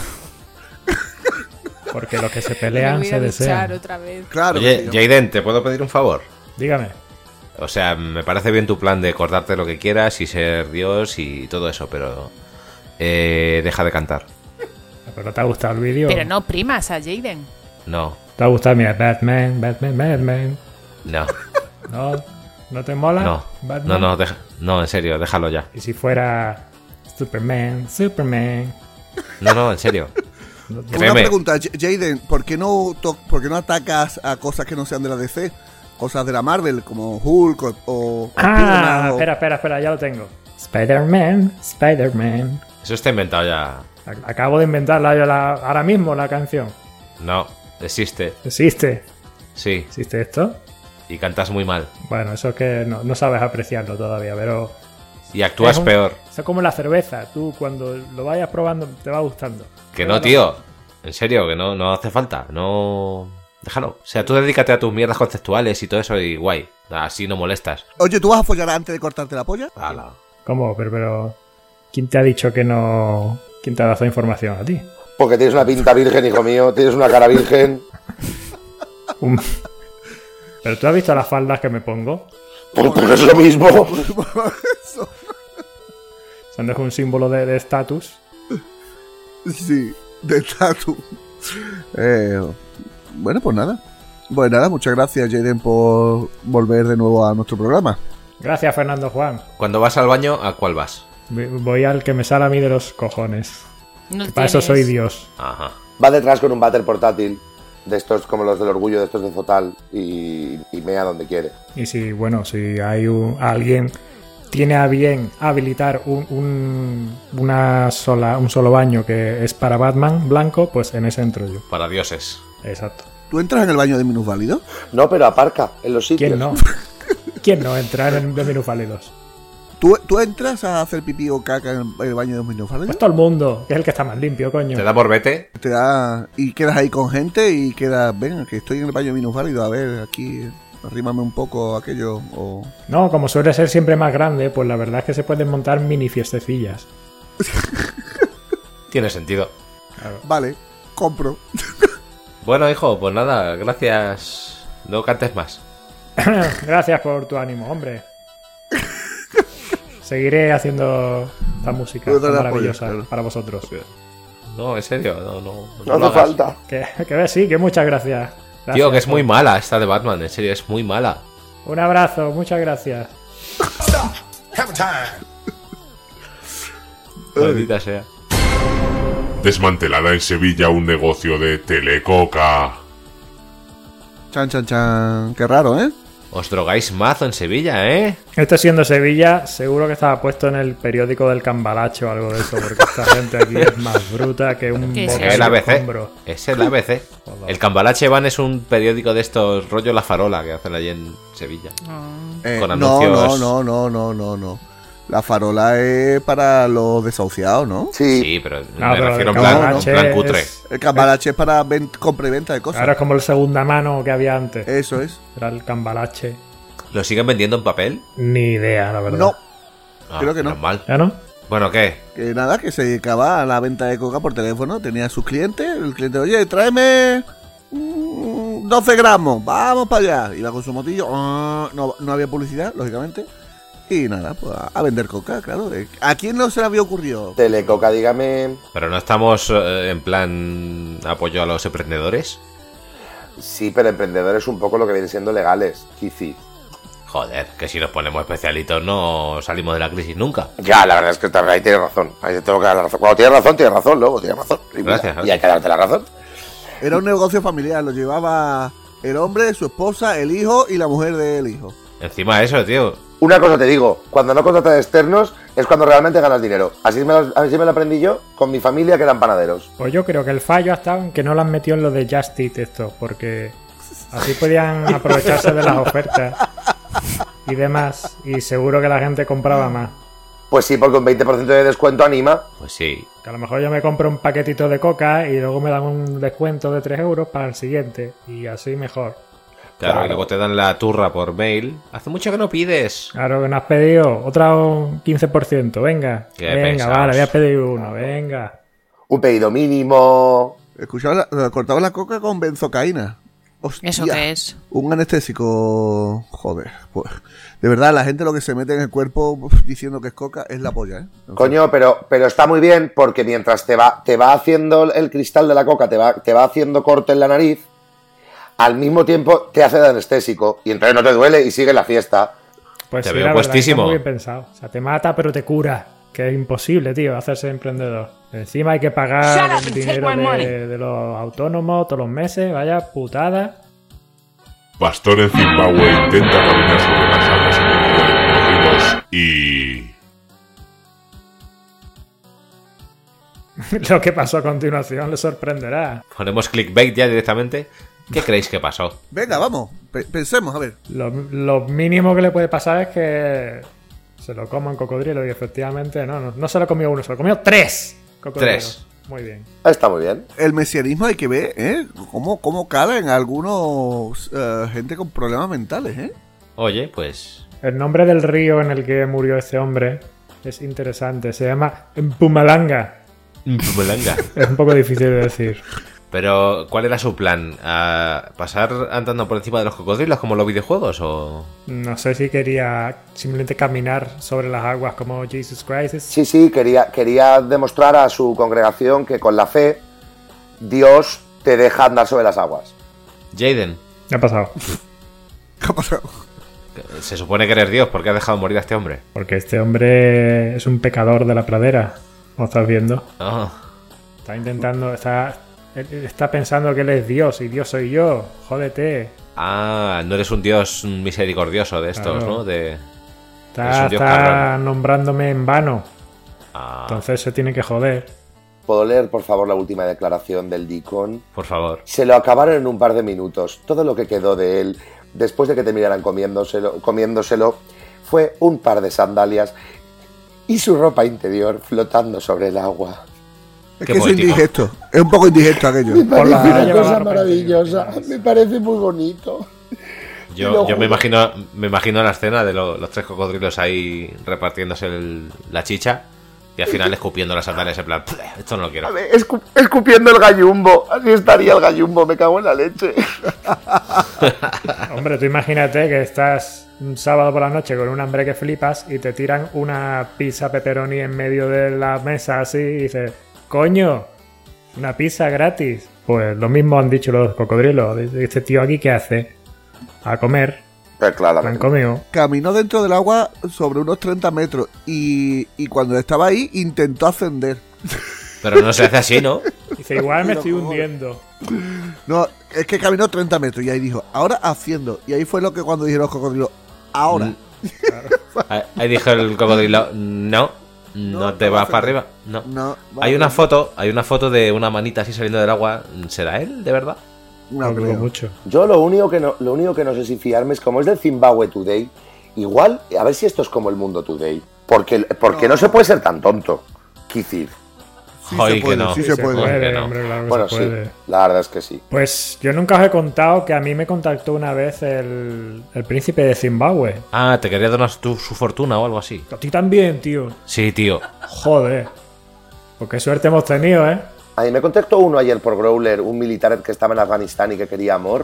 Porque los que se Me pelean voy se a duchar desean. otra vez. Claro. Oye, tío. Jaden, ¿te puedo pedir un favor? Dígame. O sea, me parece bien tu plan de cortarte lo que quieras y ser Dios y todo eso, pero... deja de cantar. ¿Pero no te ha gustado el vídeo? Pero no primas a Jaden. No, ¿Te ha gustado? Mira, Batman. no, ¿No te mola? no. Batman? No, en serio, déjalo ya. ¿Y si fuera Superman? No, en serio. Una Créeme. pregunta, Jaden, ¿por qué no atacas a cosas que no sean de la DC? Cosas de la Marvel, como Hulk o Ah, Spider-Man, espera, ya lo tengo. Spider-Man. Eso está inventado ya. Acabo de inventarla yo ahora mismo la canción. No, existe. ¿Existe? Sí, ¿Existe esto? y cantas muy mal. Bueno, eso es que no sabes apreciarlo todavía, pero... Y actúas Es un- peor. Eso es como la cerveza. Tú cuando lo vayas probando te va gustando. Que no, tío. En serio, que no hace falta. No... Déjalo. O sea, tú dedícate a tus mierdas conceptuales y todo eso y guay. Así no molestas. Oye, ¿tú vas a follar antes de cortarte la polla? Hala. ¿Cómo? Pero... ¿Quién te ha dicho que no...? ¿Quién te ha dado esa información a ti? Porque tienes una pinta virgen, hijo mío, tienes una cara virgen. ¿Pero tú has visto las faldas que me pongo? Por eso mismo. Son un símbolo de estatus. Sí, de tatu. Bueno, pues nada. Pues nada, muchas gracias, Jaden, por volver de nuevo a nuestro programa. Gracias, Fernando Juan. Cuando vas al baño, ¿a cuál vas? Voy al que me sale a mí de los cojones. No Que para eso tienes- soy Dios. Ajá. Va detrás con un váter portátil, de estos como los del orgullo, de estos de Zotal, y mea donde quiere. Y si, bueno, si hay alguien tiene a bien habilitar un solo baño que es para Batman blanco, pues en ese entro yo. Para dioses. Exacto. ¿Tú entras en el baño de minusválido? No, pero aparca en los sitios. ¿Quién no? ¿Quién no entra en de minusválidos? ¿Tú entras a hacer pipí o caca en el baño de minusválidos? Pues todo el mundo, que es el que está más limpio, coño. ¿Te da morbete? Te da... Y quedas ahí con gente y quedas... Venga, que estoy en el baño de minusválidos, a ver, aquí... Arrímame un poco aquello o... No, como suele ser siempre más grande, pues la verdad es que se pueden montar mini fiestecillas. Tiene sentido. Claro. Vale, compro. Bueno, hijo, pues nada, gracias. No cantes más. Gracias por tu ánimo, hombre. Seguiré haciendo esta música Pero te tan la maravillosa apoyo, claro. para vosotros. No, en serio, no No lo hace hagas. falta. Que ves, sí, que muchas gracias. Tío, Gracias que es muy por- mala esta de Batman, en serio, es muy mala. Un abrazo, muchas gracias. Maldita sea. Desmantelada en Sevilla un negocio de telecoca. Chan, chan, chan. Qué raro, ¿eh? Os drogáis mazo en Sevilla, ¿eh? Esto siendo Sevilla, seguro que estaba puesto en el periódico del Cambalache o algo de eso, porque esta gente aquí es más bruta que un ¿Qué es bote Es el de ABC. escombro. Es el ABC. El Cambalache Van es un periódico de estos rollo La Farola que hacen allí en Sevilla. Con anuncios. No. La farola es para los desahuciados, ¿no? Sí. Sí, pero No, me pero refiero el en plan Cambalache cutre. es- El cambalache es para compra y venta de cosas. Ahora es como el segunda mano que había antes. Eso es. Era el Cambalache. ¿Lo siguen vendiendo en papel? Ni idea, la verdad. No, Ah, Creo que no. normal. ¿Ya no? Bueno, ¿qué? que nada, que se dedicaba a la venta de coca por teléfono. Tenía a sus clientes. El cliente, oye, tráeme 12 gramos. Vamos para allá. Iba con su motillo. No había publicidad, lógicamente. Y nada, pues a vender coca, claro. ¿A quién no se le había ocurrido? Telecoca, dígame. Pero no estamos en plan apoyo a los emprendedores. Sí, pero emprendedores un poco lo que vienen siendo legales, Kizi. Joder, que si nos ponemos especialitos no salimos de la crisis nunca. Ya, la verdad es que ahí tienes razón. Ahí te tengo que dar la razón. Cuando tienes razón, luego tienes razón. Y mira, Gracias. Y hay que darte la razón. Era un negocio familiar. Lo llevaba el hombre, su esposa, el hijo y la mujer del hijo. Encima de eso, tío. Una cosa te digo, cuando no contratas externos es cuando realmente ganas dinero. Así me lo aprendí yo con mi familia que eran panaderos. Pues yo creo que el fallo ha estado en que no lo han metido en lo de Just Eat esto, porque así podían aprovecharse de las ofertas y demás, y seguro que la gente compraba más. Pues sí, porque un 20% de descuento anima. Pues sí. Que a lo mejor yo me compro un paquetito de coca y luego me dan un descuento de 3 euros para el siguiente, y así mejor. Claro, y luego te dan la turra por mail. Hace mucho que no pides. Claro que no has pedido otro 15%, venga. Qué Venga, pesados. vale, voy a pedir uno, venga. Un pedido mínimo. Escuchaba, cortaba la coca con benzocaína. Hostia, ¿Eso qué es? Un anestésico. Joder, pues. De verdad, la gente lo que se mete en el cuerpo diciendo que es coca es la polla, ¿eh? Coño, pero está muy bien porque mientras te va haciendo el cristal de la coca, te va haciendo corte en la nariz, al mismo tiempo te hace de anestésico y entonces no te duele y sigue la fiesta. Pues Te sí, veo la verdad, puestísimo. está muy bien pensado. O sea, te mata pero te cura. Que es imposible, tío, hacerse emprendedor. Encima hay que pagar el dinero de los autónomos todos los meses. Vaya putada. Pastor en Zimbabue intenta caminar sobre las aguas en medio de cocodrilos y... Lo que pasó a continuación le sorprenderá. Ponemos clickbait ya directamente. ¿Qué creéis que pasó? Venga, vamos, pensemos, a ver. Lo mínimo que le puede pasar es que se lo coma un cocodrilo y efectivamente no se lo comió uno, se lo comió 3 cocodrilos. 3. Muy bien. Está muy bien. El mesianismo hay que ver, ¿eh? Cómo cala en algunos gente con problemas mentales, ¿eh? Oye, pues... El nombre del río en el que murió este hombre es interesante. Se llama Mpumalanga. Mpumalanga. Es un poco difícil de decir. Pero, ¿cuál era su plan? ¿A pasar andando por encima de los cocodrilos como en los videojuegos o...? No sé si quería simplemente caminar sobre las aguas como Jesus Christ. Sí, quería demostrar a su congregación que con la fe Dios te deja andar sobre las aguas. Jaden, ¿Qué ha pasado? ¿Qué ha pasado? se supone que eres Dios. ¿Por qué has dejado morir a este hombre? Porque este hombre es un pecador de la pradera. ¿Lo estás viendo? Ah, Está intentando... Él está pensando que él es Dios y Dios soy yo. Jódete. no eres un Dios misericordioso de estos, Claro. ¿no? Eres Está, un Dios está cabrón. nombrándome en vano. Ah, Entonces se tiene que joder. ¿Puedo leer, por favor, la última declaración del Deacon? por favor. Se lo acabaron en un par de minutos. Todo lo que quedó de él, después de que terminaran comiéndoselo, fue un par de sandalias y su ropa interior flotando sobre el agua. Es que es indigesto. Es un poco indigesto aquello. Me parece una cosa maravillosa. Me parece muy bonito. Yo me imagino la escena de los 3 cocodrilos ahí repartiéndose la chicha y al final escupiendo las sandalias en plan, esto no lo quiero. Escupiendo el gallumbo. Así estaría el gallumbo, me cago en la leche. Hombre, tú imagínate que estás un sábado por la noche con un hambre que flipas y te tiran una pizza pepperoni en medio de la mesa así y dices, coño, una pizza gratis. Pues lo mismo han dicho los cocodrilos. Este tío aquí, ¿qué hace? A comer. Pues claro, han comido. Caminó dentro del agua sobre unos 30 metros y cuando estaba ahí intentó ascender. Pero no se hace así, ¿no? Dice, igual me estoy hundiendo. No, es que caminó 30 metros y ahí dijo, ahora haciendo. Y ahí fue lo que cuando dijeron los cocodrilos, ahora. Ahí dijo el cocodrilo, no te vas para arriba. No. Hay una foto de una manita así saliendo del agua. ¿Será él, de verdad? No creo mucho. Yo lo único que no sé si fiarme es como es del Zimbabwe Today. Igual, a ver si esto es como el Mundo Today. Porque no se puede ser tan tonto. Quizir. Joder, que no. Sí se puede. Hombre, claro que Bueno, se puede. sí, la verdad es que sí. Pues yo nunca os he contado que a mí me contactó una vez el príncipe de Zimbabue. Ah, te quería donar su fortuna o algo así. A ti también, tío. Sí, tío. Joder. Pues qué suerte hemos tenido, ¿eh? A mí me contactó uno ayer por Growler, un militar que estaba en Afganistán y que quería amor.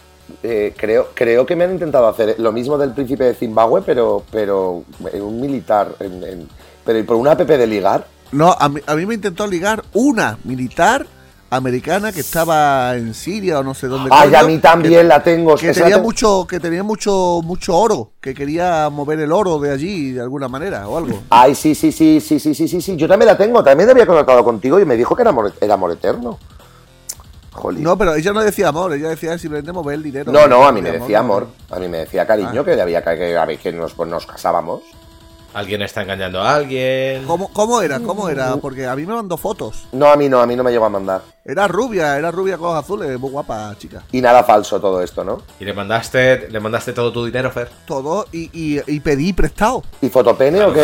Creo que me han intentado hacer lo mismo del príncipe de Zimbabue, pero un militar, pero por una app de ligar. No, a mí me intentó ligar una militar americana que estaba en Siria o no sé dónde. Ay, a mí también la tengo. Que tenía mucho oro, que quería mover el oro de allí de alguna manera o algo. Ay, sí. Yo también la tengo. También había contactado contigo y me dijo que era amor eterno. Jolín. No, pero ella no decía amor, ella decía simplemente mover el dinero. No, a mí me decía amor. A mí me decía cariño, que había que nos casábamos. Alguien está engañando a alguien. ¿Cómo era? Porque a mí me mandó fotos. No, a mí no me llegó a mandar. Era rubia con ojos azules, muy guapa, chica. Y nada falso todo esto, ¿no? ¿Y le mandaste todo tu dinero, Fer? Todo, y pedí prestado. ¿Y fotopene o qué?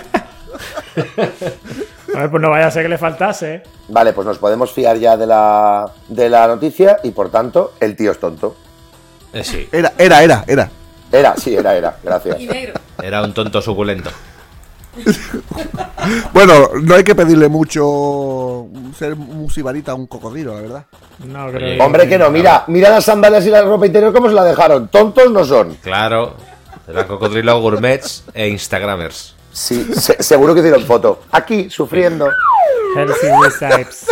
A ver, pues no vaya a ser que le faltase. Vale, pues nos podemos fiar ya de la noticia y por tanto, el tío es tonto. Sí. Era. Era, gracias. Era un tonto suculento. Bueno, no hay que pedirle mucho ser un sibarita a un cocodrilo, la verdad. No, creo. Hombre, que no, mira las sandalias y la ropa interior cómo se la dejaron. Tontos no son. Claro, eran cocodrilo gourmets e instagramers. Sí, seguro que hicieron foto. Aquí, sufriendo. Healthy recipes.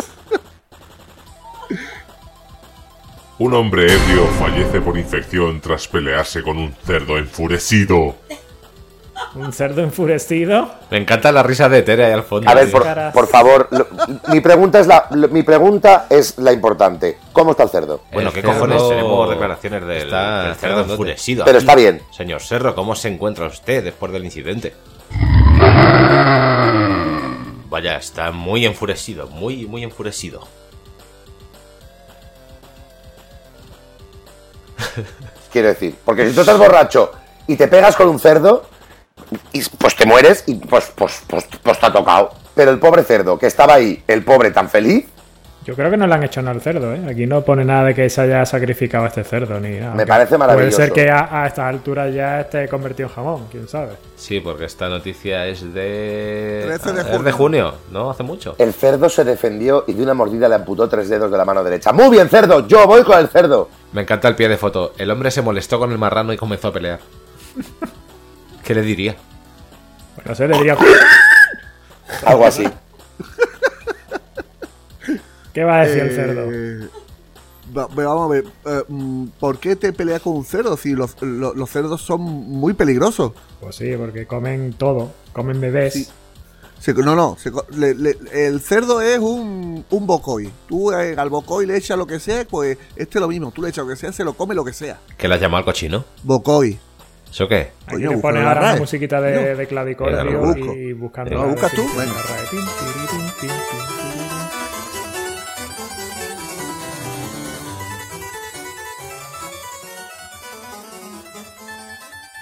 Un hombre ebrio fallece por infección tras pelearse con un cerdo enfurecido. ¿Un cerdo enfurecido? Me encanta la risa de Tere ahí al fondo. A ver, por favor, mi pregunta es la importante. ¿Cómo está el cerdo? Bueno, ¿qué cojones? Tenemos declaraciones del cerdo enfurecido. Pero aquí. está bien. Señor Serro, ¿cómo se encuentra usted después del incidente? Vaya, está muy enfurecido, muy enfurecido. Quiero decir, porque si tú estás borracho y te pegas con un cerdo, pues te mueres y pues te ha tocado. Pero el pobre cerdo que estaba ahí, el pobre tan feliz. Yo creo que no le han hecho nada al cerdo, ¿eh? Aquí no pone nada de que se haya sacrificado a este cerdo ni nada. Me parece maravilloso. Puede ser que a estas alturas ya esté convertido en jamón, quién sabe. Sí, porque esta noticia es de... 13 de Es junio. de junio, ¿no? Hace mucho. El cerdo se defendió y de una mordida le amputó 3 dedos de la mano derecha. ¡Muy bien, cerdo! ¡Yo voy con el cerdo! Me encanta el pie de foto. El hombre se molestó con el marrano y comenzó a pelear. ¿Qué le diría? No sé, le diría... Algo así. ¿Qué va a decir el cerdo? Vamos a ver, ¿por qué te peleas con un cerdo si los cerdos son muy peligrosos? Pues sí, porque comen todo, comen bebés. Sí. El cerdo es un bocoy. Tú al bocoy le echas lo que sea, pues este es lo mismo. Tú le echas lo que sea, se lo come lo que sea. ¿Qué le has llamado al cochino? Bocoy. ¿Eso qué? Aquí Coño, le búscalo pones en la ahora una RAE. musiquita de clavicordio Venga, lo busco. y buscando. ¿Lo buscas tú? Venga.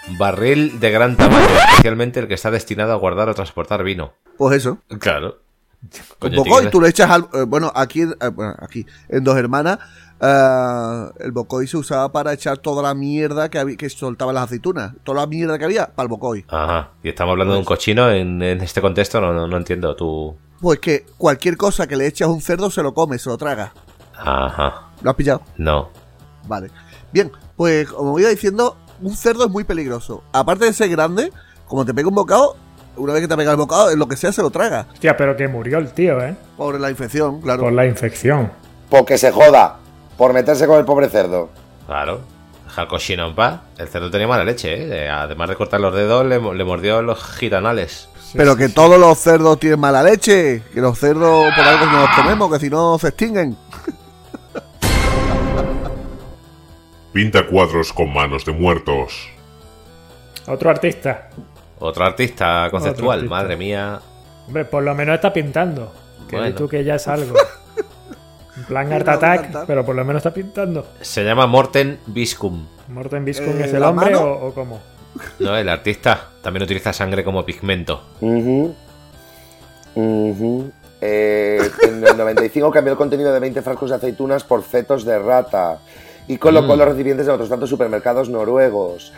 Barril de gran tamaño, especialmente el que está destinado a guardar o transportar vino. Pues eso. Claro. Con Coño, Bocoy tío, tú le echas al... bueno, aquí en Dos Hermanas, el Bocoy se usaba para echar toda la mierda que soltaban las aceitunas. Toda la mierda que había para el Bocoy. Ajá. Y estamos hablando de un cochino en este contexto, no entiendo tú. Pues que cualquier cosa que le echas a un cerdo se lo come, se lo traga. Ajá. ¿Lo has pillado? No. Vale. Bien, pues como iba diciendo, un cerdo es muy peligroso. Aparte de ser grande, como te pega un bocado, una vez que te pega el bocado, lo que sea se lo traga. Hostia, pero que murió el tío, ¿eh? Por la infección, claro. Por la infección. Porque se joda. Por meterse con el pobre cerdo. Claro. Deja el cochino en paz. El cerdo tenía mala leche, ¿eh? Además de cortar los dedos, le mordió los gitanales. Pero que todos los cerdos tienen mala leche. Que los cerdos por algo no los comemos, que si no se extinguen. Pinta cuadros con manos de muertos. Otro artista. Otro artista conceptual, artista. madre mía. Hombre, por lo menos está pintando. Que Bueno. tú que ya es algo. En plan Art Attack, pero por lo menos está pintando. Se llama Morten Biskum. ¿Morten Biskum es el ¿la hombre mano? o cómo? No, el artista también utiliza sangre como pigmento. En el 95 cambió el contenido de 20 frascos de aceitunas por fetos de rata y colocó los recipientes en otros tantos supermercados noruegos.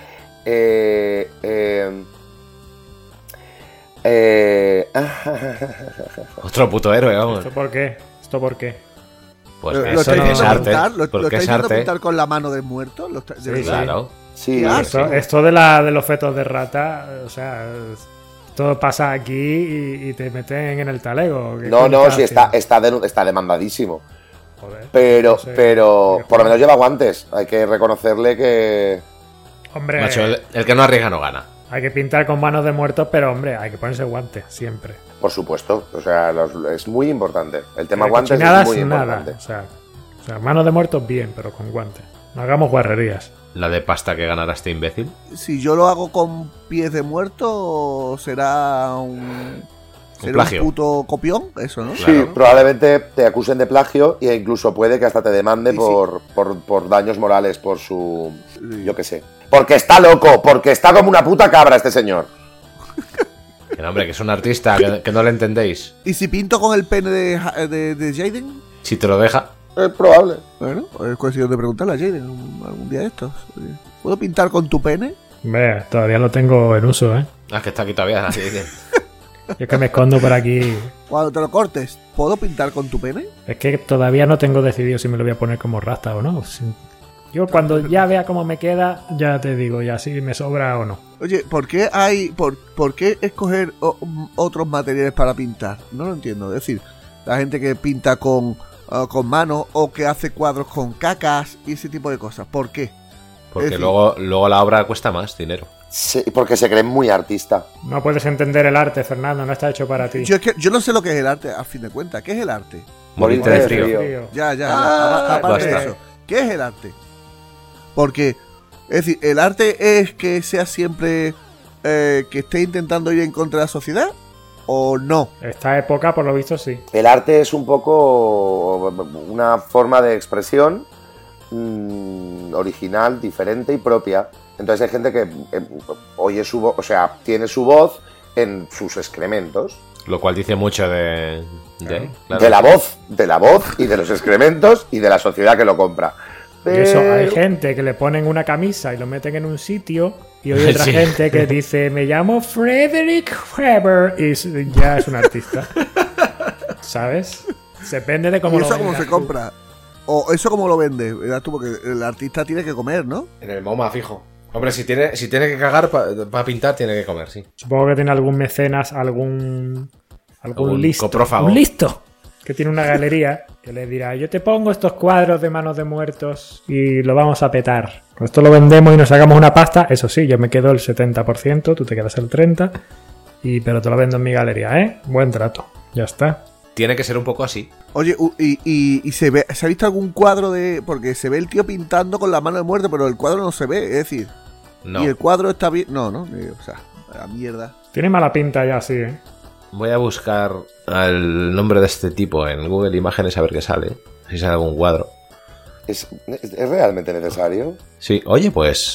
Otro puto héroe, vamos. ¿Esto por qué? ¿Esto por qué? Pues ¿Lo que estáis eso es viendo arte. pintar? ¿Lo Porque estáis es viendo arte. pintar con la mano del muerto? ¿Lo está- de Sí, verdad? Claro. Sí, Esto de los fetos de rata, o sea, todo pasa aquí y te meten en el talego. ¿Qué no, coño no, estás sí haciendo? está demandadísimo. Joder, Pero, no sé. pero por lo menos lleva guantes. Hay que reconocerle que... Hombre, Macho, el que no arriesga no gana. hay que pintar con manos de muertos, pero hombre, hay que ponerse guantes siempre. Por supuesto, o sea, es muy importante. El tema Pero guantes es cochinadas, muy nada. importante. O sea, manos de muertos bien, pero con guantes. No hagamos guarrerías. La de pasta que ganará este imbécil. Si yo lo hago con pies de muerto, será un plagio. puto copión, eso, ¿no? Sí, Claro. probablemente te acusen de plagio e incluso puede que hasta te demande Sí, por daños morales, por su... yo qué sé. Porque está loco, porque está como una puta cabra este señor. Que no, hombre, que es un artista, que no le entendéis. ¿Y si pinto con el pene de Jaden? Si te lo deja. Es probable. Bueno, es cuestión de preguntarle a Jaden algún día de estos. ¿Puedo pintar con tu pene? Hombre, todavía lo tengo en uso, ¿eh? Ah, es que está aquí todavía. Así que... Yo es que me escondo por aquí. Cuando te lo cortes, ¿puedo pintar con tu pene? Es que todavía no tengo decidido si me lo voy a poner como rasta o no. Yo cuando ya vea cómo me queda, ya te digo ya si me sobra o no. Oye, ¿por qué por qué escoger otros materiales para pintar? No lo entiendo. Es decir, la gente que pinta con manos o que hace cuadros con cacas y ese tipo de cosas. ¿Por qué? Porque Es decir, luego la obra cuesta más dinero. Sí, porque se cree muy artista. No puedes entender el arte, Fernando, no está hecho para ti. Yo no sé lo que es el arte, a fin de cuentas. ¿Qué es el arte? Morirte de frío. Ya. Aparte de basta. eso. ¿Qué es el arte? Porque, es decir, ¿el arte es que sea siempre que esté intentando ir en contra de la sociedad? ¿O no? Esta época, por lo visto, sí. El arte es un poco una forma de expresión original, diferente y propia. Entonces hay gente que oye su voz, o sea, tiene su voz en sus excrementos. Lo cual dice mucho de claro. De la voz y de los excrementos y de la sociedad que lo compra. Y eso, hay Pero- gente que le ponen una camisa y lo meten en un sitio y hay otra Sí. gente que dice me llamo Frederick Weber y ya es un artista. ¿Sabes? Depende de cómo ¿Y lo eso cómo vendas se tú. compra? ¿O eso cómo lo vende? Verás tú, porque el artista tiene que comer, ¿no? En el MoMA, fijo. Hombre, si tiene que cagar para pintar, tiene que comer, sí. Supongo que tiene algún mecenas, algún Algún listo. coprófago. Un listo. Que tiene una galería que le dirá, yo te pongo estos cuadros de manos de muertos y lo vamos a petar. Con esto lo vendemos y nos sacamos una pasta. Eso sí, yo me quedo el 70%, tú te quedas el 30%. Pero te lo vendo en mi galería, ¿eh? Buen trato. Ya está. Tiene que ser un poco así. Oye, y se ha visto algún cuadro de... Porque se ve el tío pintando con la mano de muerte, pero el cuadro no se ve, es decir... No. Y el cuadro está bien... No, o sea, la mierda. Tiene mala pinta ya, sí, ¿eh? Voy a buscar el nombre de este tipo en Google Imágenes a ver qué sale. Si sale algún cuadro. ¿Es realmente necesario? Sí, oye, pues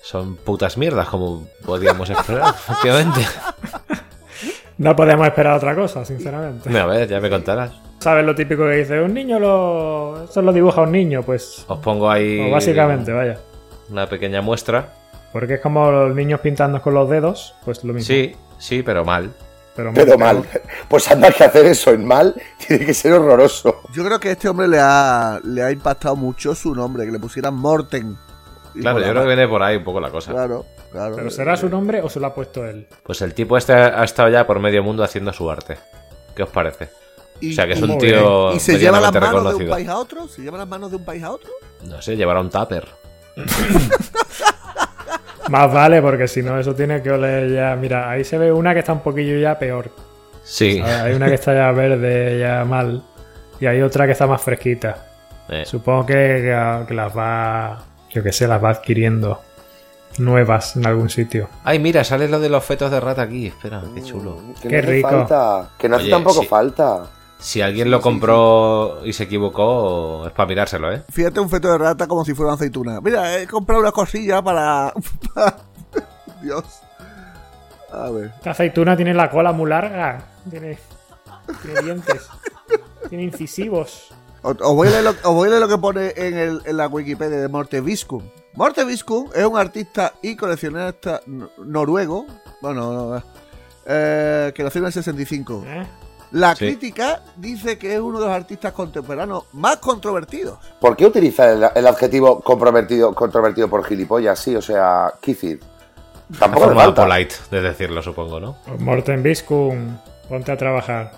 Son putas mierdas, como podíamos esperar, efectivamente. No podemos esperar otra cosa, sinceramente. A ver, ya me contarás. ¿Sabes lo típico que dice? Un niño eso lo dibuja un niño, pues... Os pongo ahí... Pues básicamente, vaya. Una pequeña muestra. Porque es como los niños pintando con los dedos, pues lo mismo. Sí, pero mal. Pero mal. Pues anda que hacer eso en mal tiene que ser horroroso. Yo creo que a este hombre le ha impactado mucho su nombre, que le pusieran Morten. Claro, yo creo que viene por ahí un poco la cosa. Claro. ¿Pero será su nombre o se lo ha puesto él? Pues el tipo este ha estado ya por medio mundo haciendo su arte. ¿Qué os parece? O sea, que es un tío ¿Y se lleva las manos reconocido. de un país a otro? ¿Se lleva las manos de un país a otro? No sé, llevará un tupper. Más vale, porque si no, eso tiene que oler ya... Mira, ahí se ve una que está un poquillo ya peor. Sí. Hay una que está ya verde, ya mal. Y hay otra que está más fresquita. Supongo que las va... Yo qué sé, las va adquiriendo nuevas en algún sitio. Ay, mira, sale lo de los fetos de rata aquí. Espera, qué chulo. Qué rico. Que no hace tampoco falta. Si alguien lo compró y se equivocó, es para mirárselo, ¿eh? Fíjate un feto de rata como si fuera una aceituna. Mira, he comprado una cosilla para... Dios. A ver. Esta aceituna tiene la cola muy larga. Tiene dientes. Tiene incisivos. Os voy a leer lo que pone en la Wikipedia de Morten Viskum. Morten Viskum es un artista y coleccionista noruego. Bueno, que nació en el 65. La crítica dice que es uno de los artistas contemporáneos más controvertidos. ¿Por qué utiliza el adjetivo controvertido por gilipollas? Sí, o sea, Kifid. Tampoco es forma polite de decirlo, supongo, ¿no? Morten Viskum, ponte a trabajar.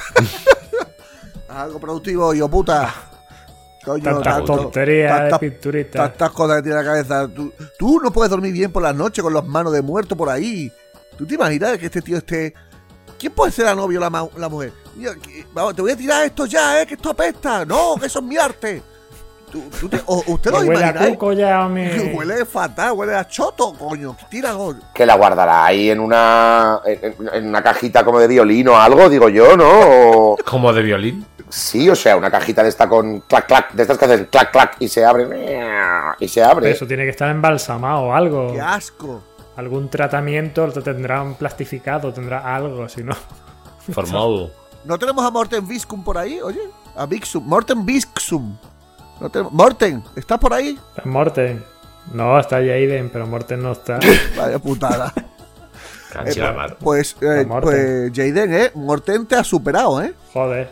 Algo productivo, yo puta. Coño, tanta tontería de pinturita. Tantas cosas que tiene en la cabeza. Tú no puedes dormir bien por las noches con las manos de muerto por ahí. ¿Tú te imaginas que este tío esté... ¿Quién puede ser la novia o la mujer? Mira, vamos, te voy a tirar esto ya, que esto apesta. No, que eso es mi arte. ¿Usted lo huele imagina? A cuco ya, Huele fatal, huele a choto, coño. Tira gol. Que la guardará ahí en una cajita como de violín o algo, digo yo, ¿no? ¿Como de violín? Sí, o sea, una cajita de esta con clac, clac, de estas que hacen clac, clac y se abre. Y se abre. Eso tiene que estar embalsamado o algo. ¡Qué asco! Algún tratamiento lo tendrán plastificado, tendrá algo, si no. Formado. ¿No tenemos a Morten Viskum por ahí, oye? A Viskum. Morten Viskum. No tenemos... Morten, ¿estás por ahí? Morten. No, está Jaden, pero Morten no está. Vaya putada. Pues Morten. Jaden, Morten te ha superado, Joder.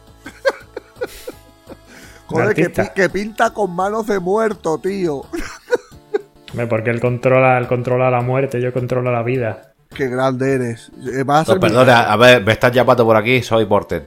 Joder, que pinta con manos de muerto, tío. Porque él controla la muerte, yo controlo la vida. Qué grande eres. No, perdona, a ver, me estás llamando por aquí, soy Morten.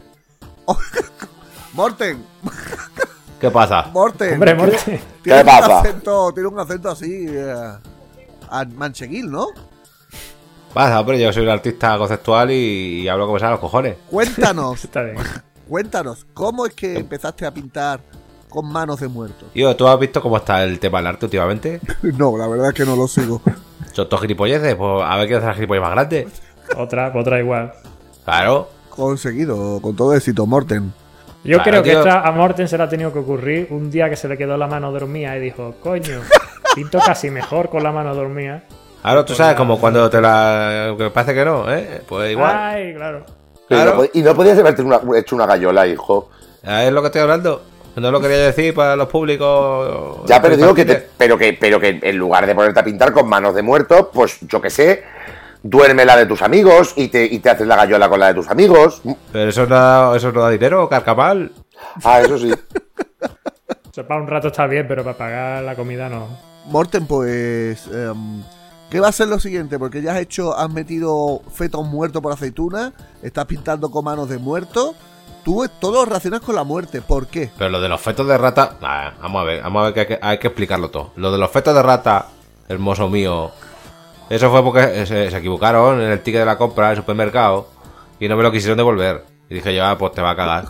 Morten. ¿Qué pasa? Morten. Hombre, Morten. ¿Qué pasa? Tiene un acento así mancheguil, ¿no? Pasa, hombre, yo soy un artista conceptual y hablo como salen los cojones. Cuéntanos. Está bien. Cuéntanos, ¿cómo es que empezaste a pintar con manos de muertos? Tío, ¿tú has visto cómo está el tema del arte últimamente? No, la verdad es que no lo sigo. Son todos gilipolleces, pues a ver quién hace la gilipollez más grande. Otra igual. Claro. Conseguido, con todo éxito, Morten. Yo creo que tío. esta a Morten se le ha tenido que ocurrir un día que se le quedó la mano dormida y dijo, coño, pinto casi mejor con la mano dormida. Claro, tú sabes, como cuando te la... que parece que no, pues igual. Ay, claro. Claro. Y no podías haberte hecho una gallola, hijo. Es lo que estoy hablando. No lo quería decir para los públicos. Ya, pero digo pero que en lugar de ponerte a pintar con manos de muertos, pues yo qué sé, duerme la de tus amigos y te haces la gallola con la de tus amigos. Pero eso no da dinero, carcamal. Ah, eso sí. O sea, para un rato está bien, pero para pagar la comida no. Morten, pues... ¿qué va a ser lo siguiente? Porque ya has metido fetos muertos por aceituna, estás pintando con manos de muertos. Tú todo lo relacionas con la muerte. ¿Por qué? Pero lo de los fetos de rata... vamos a ver que hay que explicarlo todo. Lo de los fetos de rata, hermoso mío, eso fue porque se equivocaron en el ticket de la compra del supermercado y no me lo quisieron devolver. Y dije yo, pues te va a cagar.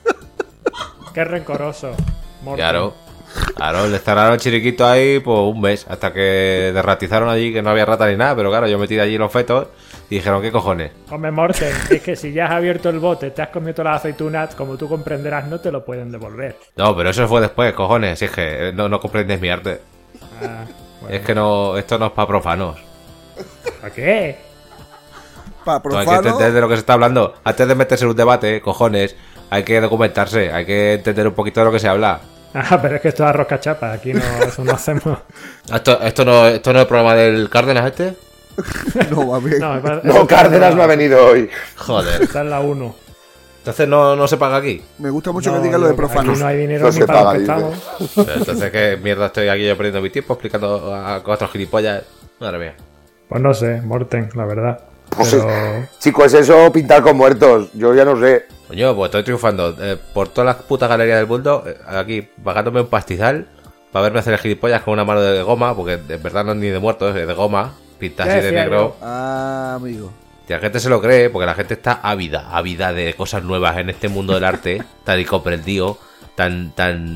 Qué rencoroso, Morten. Claro, le cerraron el chiriquito ahí pues un mes, hasta que derratizaron allí que no había rata ni nada, pero claro, yo metí allí los fetos y dijeron, ¿qué cojones? Hombre, Morten, es que si ya has abierto el bote, te has comido todas las aceitunas, como tú comprenderás, no te lo pueden devolver. No, pero eso fue después, cojones, si es que no comprendes mi arte. Es que no, esto no es para profanos. ¿Para qué? Para Hay que profano. entender de lo que se está hablando. Antes de meterse en un debate, cojones, hay que documentarse, hay que entender un poquito de lo que se habla. Ah, pero es que esto es arroz cachapa, aquí no, eso no hacemos. ¿Esto no es el programa del Cárdenas este? No, va bien. No, Cárdenas no ha venido hoy. Joder. Está en la 1. Entonces no se paga aquí. Me gusta mucho que digan lo de profanos. Aquí no hay dinero No ni se para paga, lo que dice. estamos. Pero entonces, ¿qué mierda estoy aquí yo perdiendo mi tiempo explicando a cuatro gilipollas? Madre mía. Pues no sé, Morten, la verdad. Pues Pero... Chico, es eso pintar con muertos. Yo ya no sé. Coño, pues estoy triunfando por todas las putas galerías del mundo, aquí pagándome un pastizal para verme hacer el gilipollas con una mano de goma, porque en verdad no es ni de muertos, es de goma, pinta así de negro. Ah, amigo. Y la gente se lo cree porque la gente está ávida de cosas nuevas en este mundo del arte, tan incomprendido, tan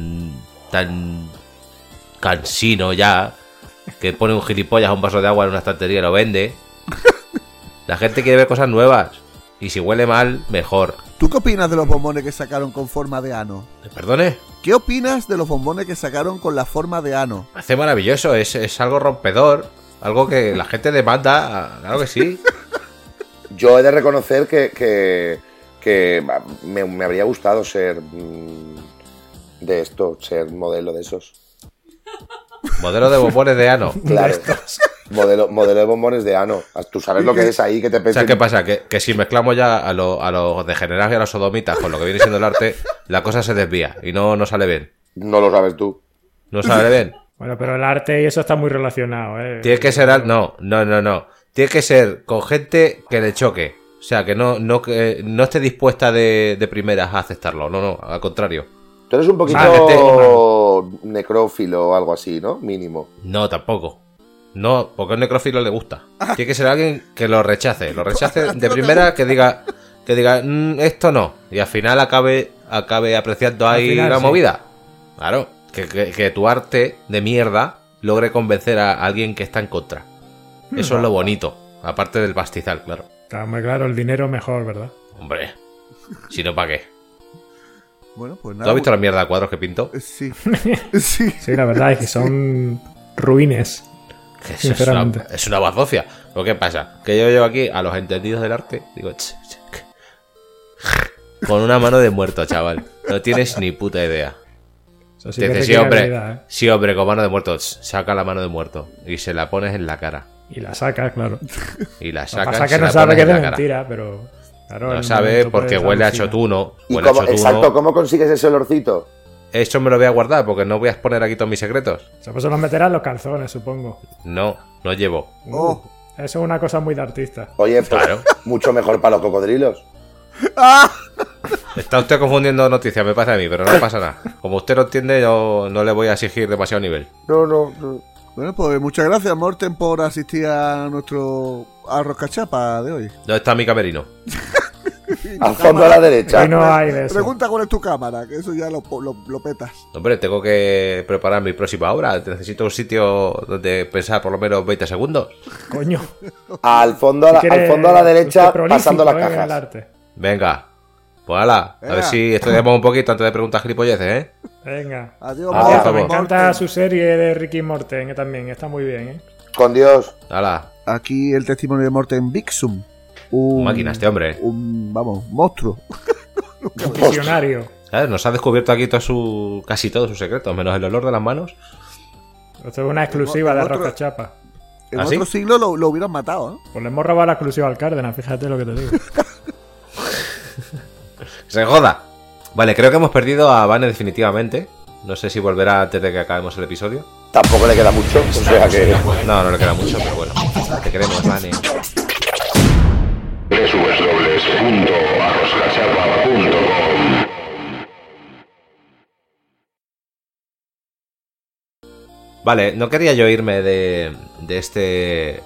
cansino ya, que pone un gilipollas a un vaso de agua en una estantería y lo vende. La gente quiere ver cosas nuevas. Y si huele mal, mejor. ¿Tú qué opinas de los bombones que sacaron con forma de ano? ¿Perdone? ¿Qué opinas de los bombones que sacaron con la forma de ano? Me hace maravilloso, es algo rompedor, algo que la gente demanda, claro que sí. Yo he de reconocer que me habría gustado ser de esto, ser modelo de esos. Modelo de bombones de ano. Claro. Modelo de bombones de ano. Tú sabes lo que es ahí, que te O pesen. sea, ¿qué pasa? Que si mezclamos ya a los degenerados y a los sodomitas con lo que viene siendo el arte, la cosa se desvía y no sale bien. No lo sabes tú. ¿No sale bien? Bueno, pero el arte y eso está muy relacionado, ¿eh? Tiene que ser... No. Tiene que ser con gente que le choque. O sea, que no esté dispuesta de primeras a aceptarlo. No, al contrario. Tú eres un poquito necrófilo o algo así, ¿no? Mínimo. No, tampoco. No, porque a un necrófilo le gusta. Tiene que ser alguien que lo rechace. Lo rechace de primera, que diga esto no. Y al final acabe apreciando ahí final, la sí. movida. Claro. Que tu arte de mierda logre convencer a alguien que está en contra. Eso es lo bonito. Aparte del pastizal, claro. Está muy claro, el dinero mejor, ¿verdad? Hombre. Si no, ¿para qué? Bueno, pues ¿Tú nada. has visto la mierda de cuadros que pinto? Sí. Sí. Sí, la verdad es que son ruines. Que eso Sinceramente. es una bazofia. ¿Pero qué pasa? Que yo llevo aquí a los entendidos del arte. Digo, con una mano de muerto, chaval. No tienes ni puta idea. Eso sí Te que dice, sí, requiere hombre. habilidad, ¿eh? Sí, hombre, con mano de muerto. Saca la mano de muerto. Y se la pones en la cara. Y la sacas, claro. Y la Lo que sacas. pasa es se que no la sabe pones que es en de la cara. mentira, pero... Claro, No en el sabe momento, porque pues, huele a alucina. chotuno. ¿Y Huele a cómo, chotuno. exacto, cómo consigues ese olorcito? Esto me lo voy a guardar porque no voy a exponer aquí todos mis secretos. O sea, pues se los meterán los calzones, supongo. No llevo. Oh. Eso es una cosa muy de artista. Oye, pues, Claro. mucho mejor para los cocodrilos. Está usted confundiendo noticias, me pasa a mí, pero no pasa nada. Como usted lo entiende, yo no le voy a exigir demasiado nivel. No. Bueno, pues muchas gracias, Morten, por asistir a nuestro arroz cachapa de hoy. ¿Dónde está mi camerino? Al fondo a la derecha. Ahí no hay de eso. Pregunta cuál es tu cámara, que eso ya lo petas. Hombre, tengo que preparar mi próxima obra. Necesito un sitio donde pensar por lo menos 20 segundos. Coño. Al fondo a la derecha, pasando las cajas. El arte. Venga, pues ala, a Venga. ver si estudiamos un poquito antes de preguntar gilipolleces, ¿eh? Venga. Adiós, Ah, Por cierto, por me favor. encanta su serie de Ricky Morten, que también está muy bien, ¿eh? Con Dios. Ala, Aquí el testimonio de Morten Bixum. máquina este hombre. Un monstruo. Un visionario. ¿Sabes? Nos ha descubierto aquí casi todos sus secretos, menos el olor de las manos. Esto es una exclusiva de otro- Arroz Cachapa. En ¿Ah, sí? otro siglo lo hubieran matado, ¿eh? Pues le hemos robado la exclusiva al Cárdenas, fíjate lo que te digo. ¡Se joda! Vale, creo que hemos perdido a Vane definitivamente. No sé si volverá antes de que acabemos el episodio. Tampoco le queda mucho, o sea que... No le queda mucho, pero bueno. Te queremos, Vane. www.arroscachapa.com. Vale, no quería yo irme de este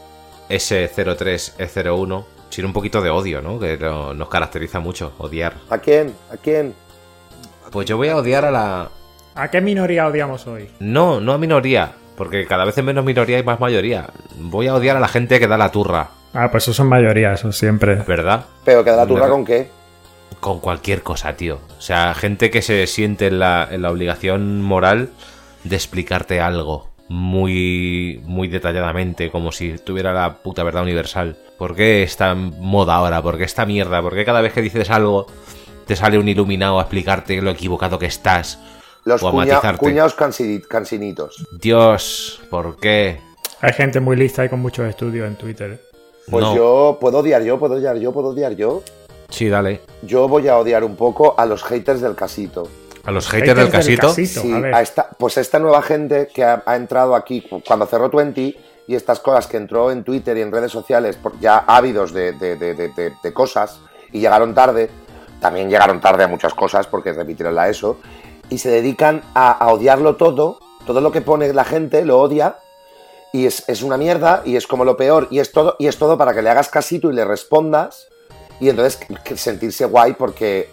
S03E01 sin un poquito de odio, ¿no? Que nos caracteriza mucho, odiar. ¿A quién? ¿A quién? Pues yo voy a odiar a la... ¿A qué minoría odiamos hoy? No a minoría, porque cada vez es menos minoría y más mayoría. Voy a odiar a la gente que da la turra, Ah, pues eso son mayoría, eso siempre. ¿verdad? ¿Pero que da la turra con qué? Con cualquier cosa, tío. O sea, gente que se siente en la obligación moral de explicarte algo muy, muy detalladamente, como si tuviera la puta verdad universal? ¿Por qué esta moda ahora? ¿Por qué esta mierda? ¿Por qué cada vez que dices algo te sale un iluminado a explicarte lo equivocado que estás? Los o a matizarte? cuñados cansinitos. Dios, ¿por qué? Hay gente muy lista y con muchos estudios en Twitter. Pues No. yo puedo odiar yo. Sí, dale. Yo voy a odiar un poco a los haters del casito. ¿A los haters del casito? Sí, a ver. pues esta nueva gente que ha entrado aquí cuando cerró 20 y estas cosas que entró en Twitter y en redes sociales ya ávidos de cosas y llegaron tarde, también llegaron tarde a muchas cosas porque repitieron la ESO y se dedican a odiarlo todo lo que pone la gente lo odia y es una mierda y es como lo peor y es todo para que le hagas casito y le respondas. Y entonces sentirse guay porque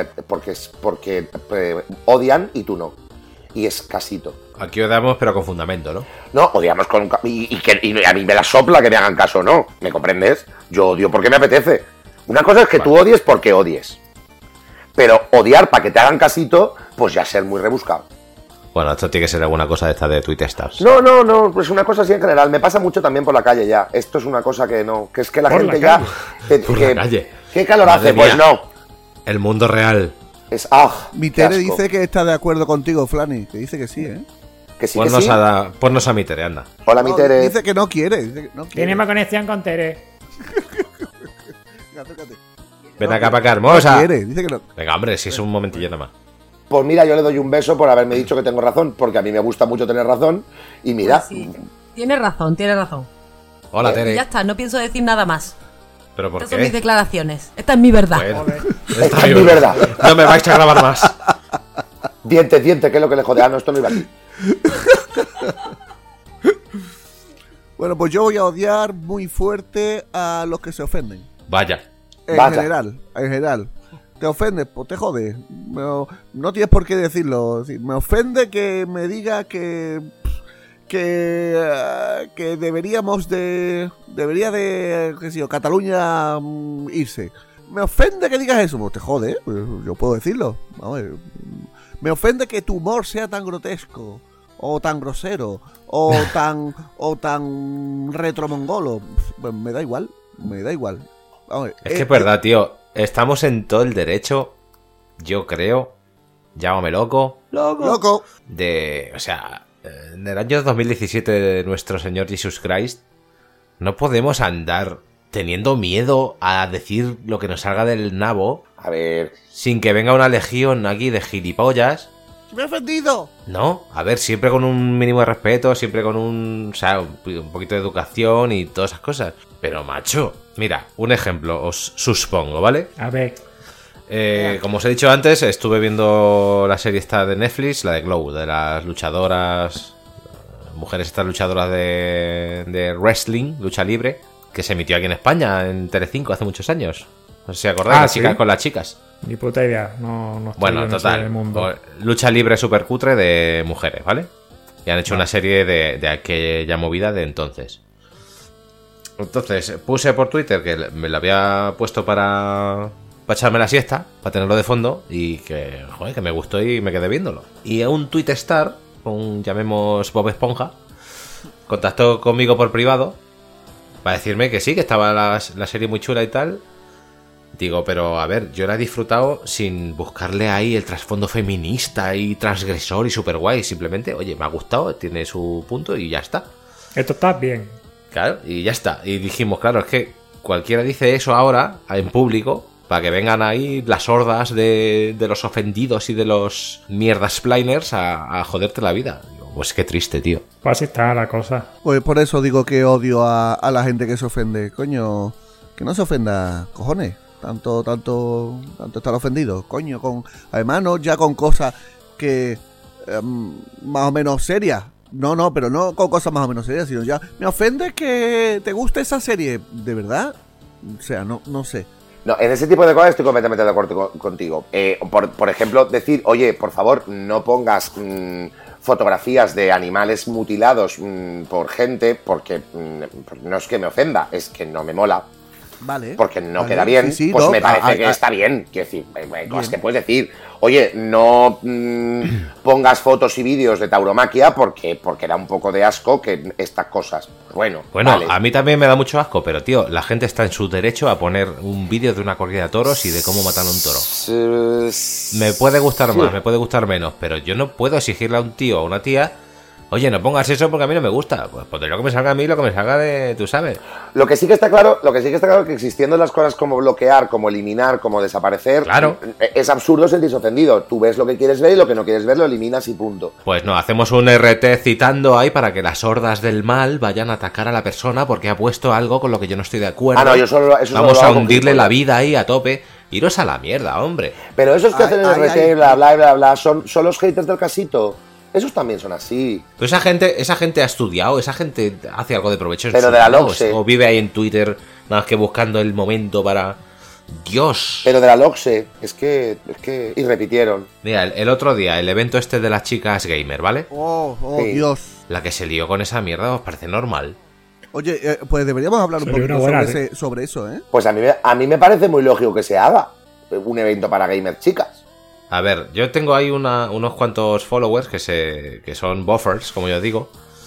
odian y tú no. Y es casito. Aquí odiamos, pero con fundamento, ¿no? No, odiamos con... Y a mí me la sopla que me hagan caso, ¿no? ¿Me comprendes? Yo odio porque me apetece. Una cosa es que tú odies porque odies. Pero odiar para que te hagan casito, pues ya ser muy rebuscado. Bueno, esto tiene que ser alguna cosa de esta de Twitter Stars. No, pues una cosa así en general. Me pasa mucho también por la calle ya. Esto es una cosa que no... Que es que la gente ya... Por la calle. ¿Qué calor Madre hace? Pues mía. no. El mundo real. Es... Mi qué Tere asco. dice que está de acuerdo contigo, Flani. Que dice que sí, ¿eh? Que sí, Ponnos, que sí. ponnos a mi Tere, anda. Hola, mi No, Tere. dice que no quiere. Dice que no quiere. Tiene más conexión con Tere. Venga, acércate. Ven acá para acá, hermosa. No quiere, dice que no. Venga, hombre, si es un momentillo nada más. Pues mira, yo le doy un beso por haberme dicho que tengo razón, porque a mí me gusta mucho tener razón. Y mira, Pues sí, tienes razón, tienes razón. Hola, Y Tere. ya está, no pienso decir nada más. ¿Pero por Estas son mis qué? declaraciones. Esta es mi verdad. Bueno, esta es mi verdad. No me vais a grabar más. Diente, ¿qué es lo que le jode? Ah, no, esto no iba aquí. Bueno, pues yo voy a odiar muy fuerte a los que se ofenden. Vaya. En general. ¿Te ofendes? Pues te jodes. No tienes por qué decirlo. Es decir, me ofende que me diga que deberíamos debería de, qué sé yo, Cataluña irse. Me ofende que digas eso. Pues te jode, pues yo puedo decirlo. Vamos, me ofende que tu humor sea tan grotesco, o tan grosero, o tan retromongolo. Pues me da igual. Vamos, Es que es verdad, tío. Estamos en todo el derecho, yo creo, llámame loco, de, o sea, en el año 2017 de nuestro Señor Jesus Christ, no podemos andar teniendo miedo a decir lo que nos salga del nabo. A ver. Sin que venga una legión aquí de gilipollas. ¡Me he ofendido! No, a ver, siempre con un mínimo de respeto, siempre con un poquito de educación y todas esas cosas. Pero, macho, mira, un ejemplo, os supongo, ¿vale? A ver. Como os he dicho antes, estuve viendo la serie esta de Netflix, la de Glow, de las luchadoras, mujeres estas luchadoras de wrestling, lucha libre, que se emitió aquí en España, en Telecinco, hace muchos años. No sé si acordáis, las ¿sí? chicas con las chicas. Ni puta idea. No estoy Bueno, en ese total. mundo. Lucha libre super cutre de mujeres, ¿vale? Y han hecho una serie de aquella movida de entonces. Entonces, puse por Twitter que me la había puesto para echarme la siesta, para tenerlo de fondo, y que, joder, que me gustó y me quedé viéndolo. Y un Twitterstar, llamemos Bob Esponja, contactó conmigo por privado para decirme que sí, que estaba la serie muy chula y tal. Digo, pero a ver, yo la he disfrutado sin buscarle ahí el trasfondo feminista y transgresor y super guay. Simplemente, oye, me ha gustado, tiene su punto y ya está. Esto está bien. Claro, y ya está. Y dijimos, claro, es que cualquiera dice eso ahora, en público, para que vengan ahí las hordas de los ofendidos y de los mierdas-plainers a joderte la vida. Digo, pues qué triste, tío. Pues así está la cosa. Pues por eso digo que odio a la gente que se ofende. Coño, que no se ofenda, cojones. Tanto estar ofendido, coño, además no ya con cosas que más o menos serias. No, pero no con cosas más o menos serias, sino ya me ofende que te guste esa serie, ¿de verdad? O sea, no sé. No, en ese tipo de cosas estoy completamente de acuerdo contigo. Por ejemplo, decir, oye, por favor, no pongas fotografías de animales mutilados por gente, porque no es que me ofenda, es que no me mola. Vale. Porque no Vale, queda bien, sí, sí, pues no, me parece que a- está bien. Quiero decir, hay cosas que puedes decir. Oye, no pongas fotos y vídeos de tauromaquia porque da un poco de asco que estas cosas. Bueno, vale. a mí también me da mucho asco, pero tío, la gente está en su derecho a poner un vídeo de una corrida de toros y de cómo matan a un toro. Me puede gustar más, me puede gustar menos, pero yo no puedo exigirle a un tío o a una tía, oye, no pongas eso porque a mí no me gusta. Pues pondré lo que me salga a mí, lo que me salga de, tú sabes. Lo que sí que está claro es que existiendo las cosas como bloquear, como eliminar, como desaparecer, Claro. Es absurdo sentirse ofendido. Tú ves lo que quieres ver y lo que no quieres ver lo eliminas y punto. Pues no, hacemos un RT citando ahí para que las hordas del mal vayan a atacar a la persona porque ha puesto algo con lo que yo no estoy de acuerdo. Ah, no, eso Vamos solo lo a hago con hundirle la gilipollas. vida ahí a tope. Iros a la mierda, hombre. Pero esos que hacen el Ay, RT, ay. bla, bla, bla, bla, son los haters del casito. Esos también son así. Pero esa gente ha estudiado, esa gente hace algo de provecho en Pero su de la vida, LOCSE. o vive ahí en Twitter nada más que buscando el momento para... Dios. Pero de la LOCSE, es que... Y repitieron. Mira, el otro día, el evento este de las chicas gamer, ¿vale? Oh, Sí. Dios. La que se lió con esa mierda, ¿os parece normal? Oye, pues deberíamos hablar un Sería poquito una buena, sobre eso, ¿eh? Pues a mí me parece muy lógico que se haga un evento para gamers chicas. A ver, yo tengo ahí unos cuantos followers que son buffers, como yo digo.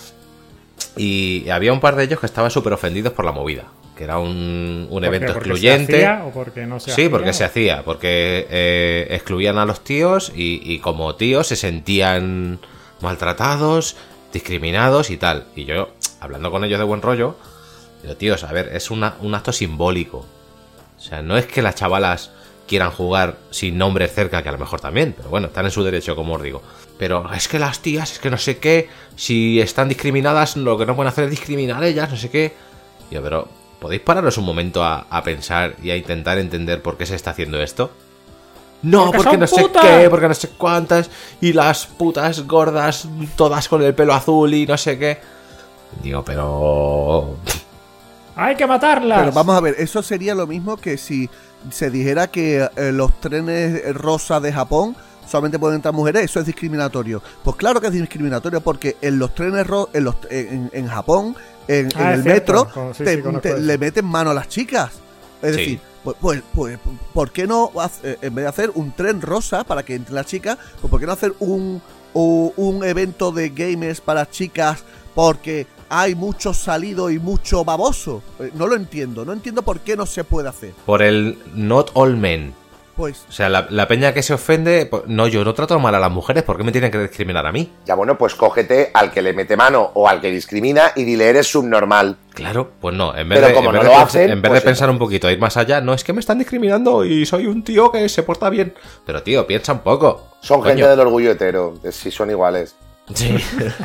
Y había un par de ellos que estaban súper ofendidos por la movida. Que era un evento ¿Porque excluyente. se hacía o porque no se Sí, hacía? porque se hacía. Porque excluían a los tíos y como tíos se sentían maltratados, discriminados y tal. Y yo, hablando con ellos de buen rollo, digo, tíos, a ver, es un acto simbólico. O sea, no es que las chavalas quieran jugar sin nombres cerca, que a lo mejor también, pero bueno, están en su derecho, como os digo. Pero es que las tías, es que no sé qué, si están discriminadas, lo que no pueden hacer es discriminar a ellas, no sé qué. Yo, pero, ¿podéis pararos un momento a pensar y a intentar entender por qué se está haciendo esto? No, ¡Porque porque son no sé putas! qué, porque no sé cuántas, y las putas gordas, todas con el pelo azul y no sé qué. Digo, pero... ¡Hay que matarlas! Pero vamos a ver, eso sería lo mismo que si se dijera que los trenes rosa de Japón solamente pueden entrar mujeres, eso es discriminatorio. Pues claro que es discriminatorio porque en los trenes en Japón, en el es metro, cierto. Sí, conozco eso. le meten mano a las chicas. Es Sí. decir, pues, ¿por qué no, en vez de hacer un tren rosa para que entre las chicas, pues ¿por qué no hacer un evento de gamers para chicas? Porque hay mucho salido y mucho baboso. No lo entiendo. No entiendo por qué no se puede hacer. Por el not all men. Pues O sea, la peña que se ofende... No, yo no trato mal a las mujeres, ¿por qué me tienen que discriminar a mí? Ya bueno, pues cógete al que le mete mano o al que discrimina y dile eres subnormal. Claro, pues no, en vez Pero de, como en vez no de lo pens- hacen, en vez pues de pensar un poquito, ir más allá, no, es que me están discriminando y soy un tío que se porta bien. Pero tío, piensa un poco. Son Coño. gente del orgullo hetero, si son iguales. Sí.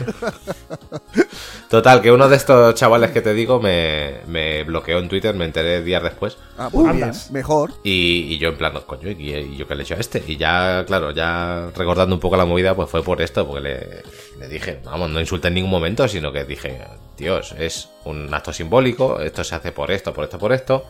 Total, que uno de estos chavales que te digo me bloqueó en Twitter, me enteré días después. pues bien, Andas. mejor. Y yo en plan, coño, ¿y yo qué le he hecho a este? Y ya, claro, ya recordando un poco la movida, pues fue por esto, porque le dije, vamos, no insulté en ningún momento, sino que dije, Dios, es un acto simbólico, esto se hace por esto, por esto, por esto.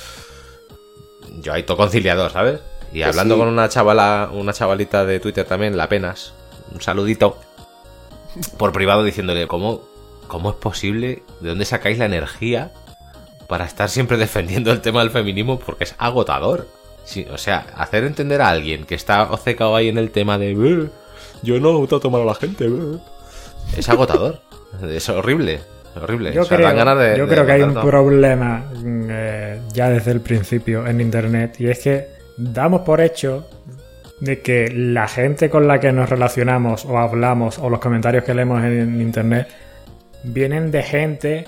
Yo ahí todo conciliador, ¿sabes? Y hablando sí. con una chavalita de Twitter también, La Penas, un saludito, por privado diciéndole, ¿cómo es posible? ¿De dónde sacáis la energía para estar siempre defendiendo el tema del feminismo? Porque es agotador. Sí, o sea, hacer entender a alguien que está obcecado ahí en el tema de yo no trato mal a la gente, es agotador. Es horrible. Horrible. Yo O sea, creo, dan ganas de yo creo que hay un matar todo. problema ya desde el principio en Internet, y es que damos por hecho de que la gente con la que nos relacionamos o hablamos o los comentarios que leemos en Internet vienen de gente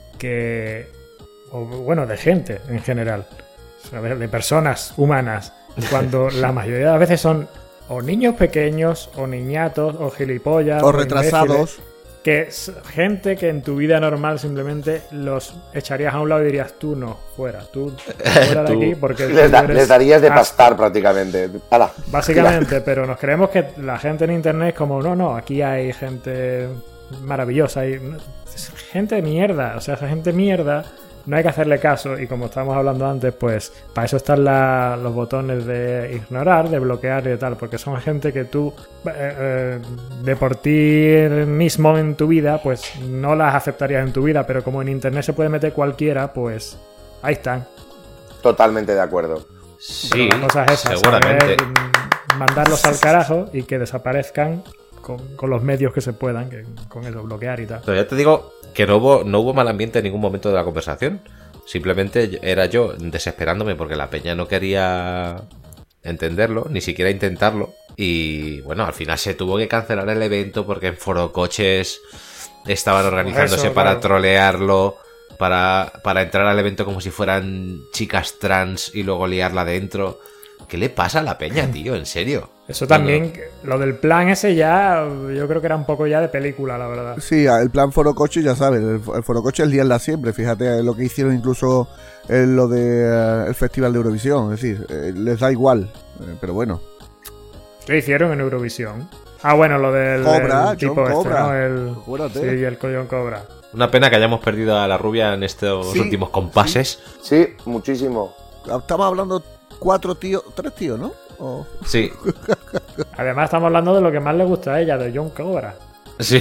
de gente en general, ¿sabes? De personas humanas, cuando la mayoría de las veces son o niños pequeños o niñatos o gilipollas O imbéciles, retrasados. que es gente que en tu vida normal simplemente los echarías a un lado y dirías, tú no, fuera de Tú. aquí porque Les, tú eres les darías de asco". pastar prácticamente. Hala. Básicamente, pero nos creemos que la gente en internet es como, no, aquí hay gente maravillosa, es gente de mierda, o sea, esa gente mierda no hay que hacerle caso, y como estábamos hablando antes, pues para eso están los botones de ignorar, de bloquear y de tal, porque son gente que tú de por ti mismo en tu vida, pues no las aceptarías en tu vida, pero como en internet se puede meter cualquiera, pues ahí están. Totalmente de acuerdo. Sí, la cosa es esa, seguramente. saber mandarlos al carajo y que desaparezcan con los medios que se puedan, que con eso, bloquear y tal. Pero ya te digo que no hubo mal ambiente en ningún momento de la conversación. Simplemente era yo desesperándome porque la peña no quería entenderlo, ni siquiera intentarlo. Y bueno, al final se tuvo que cancelar el evento porque en Forocoches estaban organizándose para trolearlo, para entrar al evento como si fueran chicas trans y luego liarla dentro. ¿Qué le pasa a la peña, tío? ¿En serio? Eso también, lo del plan ese ya, yo creo que era un poco ya de película, la verdad. Sí, el plan Forocoche, ya sabes, el Forocoche es liarla siempre. Fíjate lo que hicieron incluso en lo de el Festival de Eurovisión. Es decir, les da igual, pero bueno. ¿Qué hicieron en Eurovisión? Ah, bueno, lo del Cobra, el tipo John este, Cobra. ¿no? Sí, el John Cobra. Una pena que hayamos perdido a la rubia en estos últimos compases. Sí, muchísimo. Estamos hablando 3 tíos, ¿no? Sí. Además estamos hablando de lo que más le gusta a ella, de John Cobra. Sí.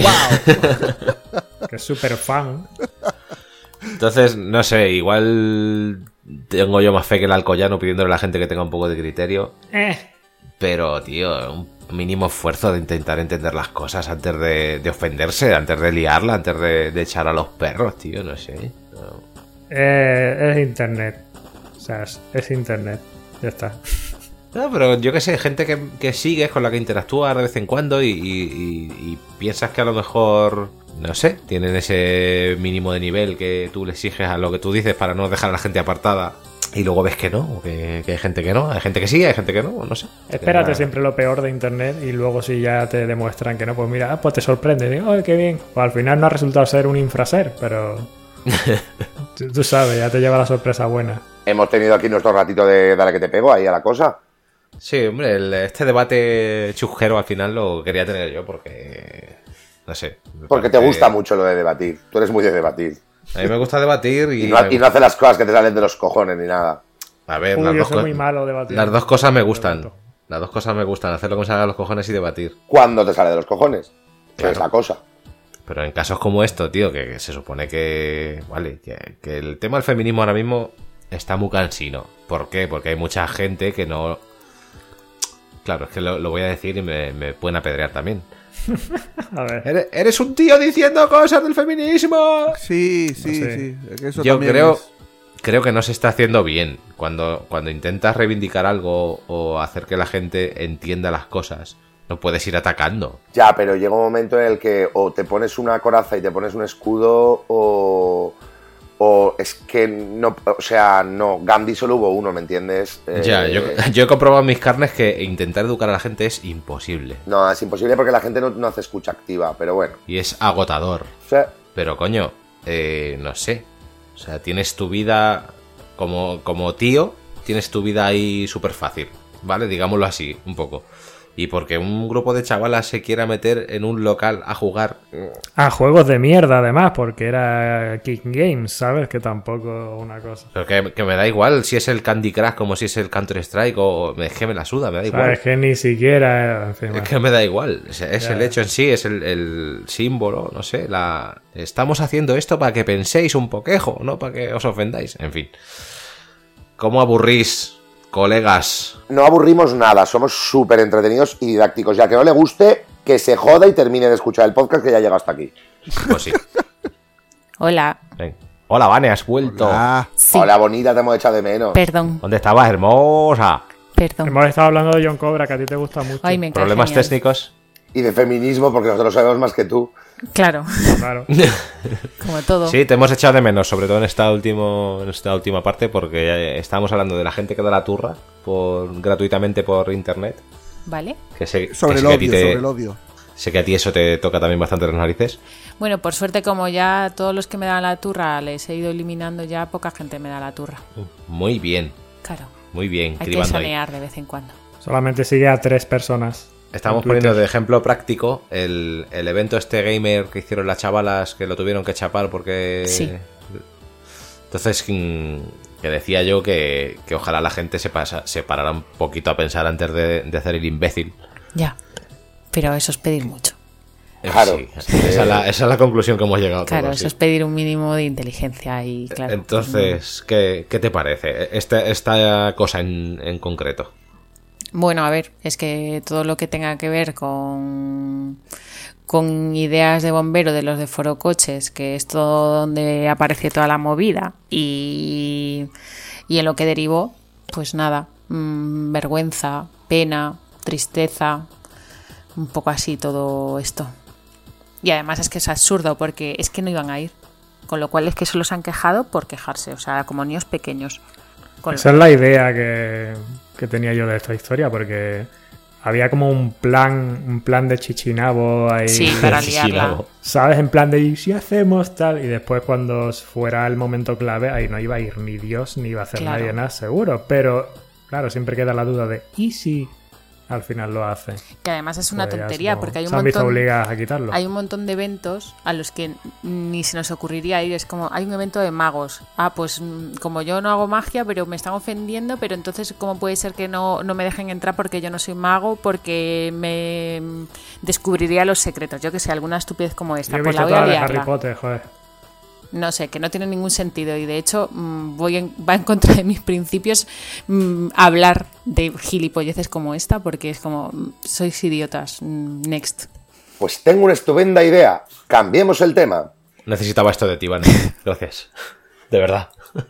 Wow. Que es súper fan. Entonces, no sé, igual tengo yo más fe que el Alcoyano pidiéndole a la gente que tenga un poco de criterio. Pero, tío, un mínimo esfuerzo de intentar entender las cosas antes de ofenderse, antes de liarla, antes de echar a los perros, tío, no sé. No. Es internet. O sea, es internet. Ya está. No, pero yo qué sé, gente que sigues, con la que interactúas de vez en cuando y piensas que a lo mejor, no sé, tienen ese mínimo de nivel que tú le exiges a lo que tú dices para no dejar a la gente apartada. Y luego ves que no, que hay gente que no, hay gente que sí, hay gente que no, no sé. Espérate siempre lo peor de internet y luego si ya te demuestran que no, pues mira, pues te sorprende, digo, ¡ay, qué bien! Pues al final no ha resultado ser un infraser, pero tú sabes, ya te lleva la sorpresa buena. Hemos tenido aquí nuestro ratito de dale que te pego ahí a la cosa. Sí, hombre, este debate chusquero al final lo quería tener yo porque, no sé. Porque te gusta mucho lo de debatir, tú eres muy de debatir. A mí me gusta debatir y no hace las cosas que te salen de los cojones ni nada. A ver, yo soy muy malo debatiendo. Las dos cosas me gustan. Las dos cosas me gustan, hacer lo que me salga de los cojones y debatir. ¿Cuándo te sale de los cojones? Claro. Es la cosa. Pero en casos como esto, tío, que se supone que... Vale, que el tema del feminismo ahora mismo está muy cansino. ¿Por qué? Porque hay mucha gente que no... Claro, es que lo voy a decir y me pueden apedrear también. A ver. Eres un tío diciendo cosas del feminismo. Sí. Eso yo creo que no se está haciendo bien. Cuando intentas reivindicar algo o hacer que la gente entienda las cosas, no puedes ir atacando. Ya, pero llega un momento en el que o te pones una coraza y te pones un escudo o es que no, o sea, no, Gandhi solo hubo uno, ¿me entiendes? Ya, yo he comprobado en mis carnes que intentar educar a la gente es imposible. No, es imposible porque la gente no hace escucha activa, pero bueno. Y es agotador. Sí. Pero coño, no sé. O sea, tienes tu vida como tío, tienes tu vida ahí súper fácil, ¿vale? Digámoslo así, un poco. Y porque un grupo de chavalas se quiera meter en un local a jugar... A juegos de mierda, además, porque era King Games, ¿sabes? Que tampoco una cosa. Pero que me da igual si es el Candy Crush como si es el Counter-Strike o... Es que me la suda, me da igual. Es que ni siquiera... En fin, es que me da igual. Es el hecho en sí, es el símbolo, no sé. Estamos haciendo esto para que penséis un poquejo, no para que os ofendáis. En fin. ¿Cómo aburrís, colegas? No aburrimos nada, somos súper entretenidos y didácticos. Ya que no le guste, que se joda y termine de escuchar el podcast que ya llega hasta aquí. Pues sí. Hola. Ven. Hola, Vane, has vuelto. Sí. Hola, bonita, te hemos echado de menos. Perdón. ¿Dónde estabas, hermosa? Perdón. Hemos estado hablando de John Cobra, que a ti te gusta mucho. Ay, me encanta. ¿Problemas técnicos? Y de feminismo, porque nosotros sabemos más que tú. Claro. Claro. Como todo. Sí, te hemos echado de menos, sobre todo en esta última parte, porque estábamos hablando de la gente que da la turra gratuitamente por internet. Vale. Sobre el odio. Sé que a ti eso te toca también bastante las narices. Bueno, por suerte, como ya todos los que me dan la turra les he ido eliminando, ya poca gente me da la turra. Muy bien. Claro. Muy bien. Hay que sanear de vez en cuando. Solamente sigue a 3 personas. Estamos poniendo de ejemplo práctico el evento este gamer que hicieron las chavalas, que lo tuvieron que chapar porque... Sí. Entonces, que decía yo que ojalá la gente se parara un poquito a pensar antes de hacer el imbécil. Ya, pero eso es pedir mucho. Claro. Sí, esa es la conclusión que hemos llegado. Claro, todos, eso sí. es pedir un mínimo de inteligencia y claro. Entonces, ¿qué te parece esta cosa en concreto? Bueno, a ver, es que todo lo que tenga que ver con ideas de bombero de los de Foro Coches, que es todo donde aparece toda la movida, y en lo que derivó, pues nada, vergüenza, pena, tristeza, un poco así todo esto. Y además es que es absurdo porque es que no iban a ir, con lo cual es que solo se han quejado por quejarse, o sea, como niños pequeños. Esa es la idea que tenía yo de esta historia, porque había como un plan de chichinabo ahí. Sí, para liarla. ¿Sabes? En plan de, ¿y si hacemos tal? Y después cuando fuera el momento clave, ahí no iba a ir ni Dios, ni iba a hacer nadie nada seguro. Pero, claro, siempre queda la duda de, ¿y si al final lo hace? Que además es una Pues ya tontería, no- porque hay un se han visto montón... obligadas a quitarlo. Hay un montón de eventos a los que ni se nos ocurriría ir. Es como, hay un evento de magos. Ah, pues como yo no hago magia, pero me están ofendiendo, pero entonces, ¿cómo puede ser que no me dejen entrar porque yo no soy mago? Porque me descubriría los secretos. Yo que sé, alguna estupidez como esta. Yo he Pues la visto voy a todas de Harry liarla. Potter, joder. No sé, que no tiene ningún sentido. Y de hecho, va en contra de mis principios hablar de gilipolleces como esta, porque es como, sois idiotas. Next. Pues tengo una estupenda idea. Cambiemos el tema. Necesitaba esto de ti, Vane. Gracias. De verdad.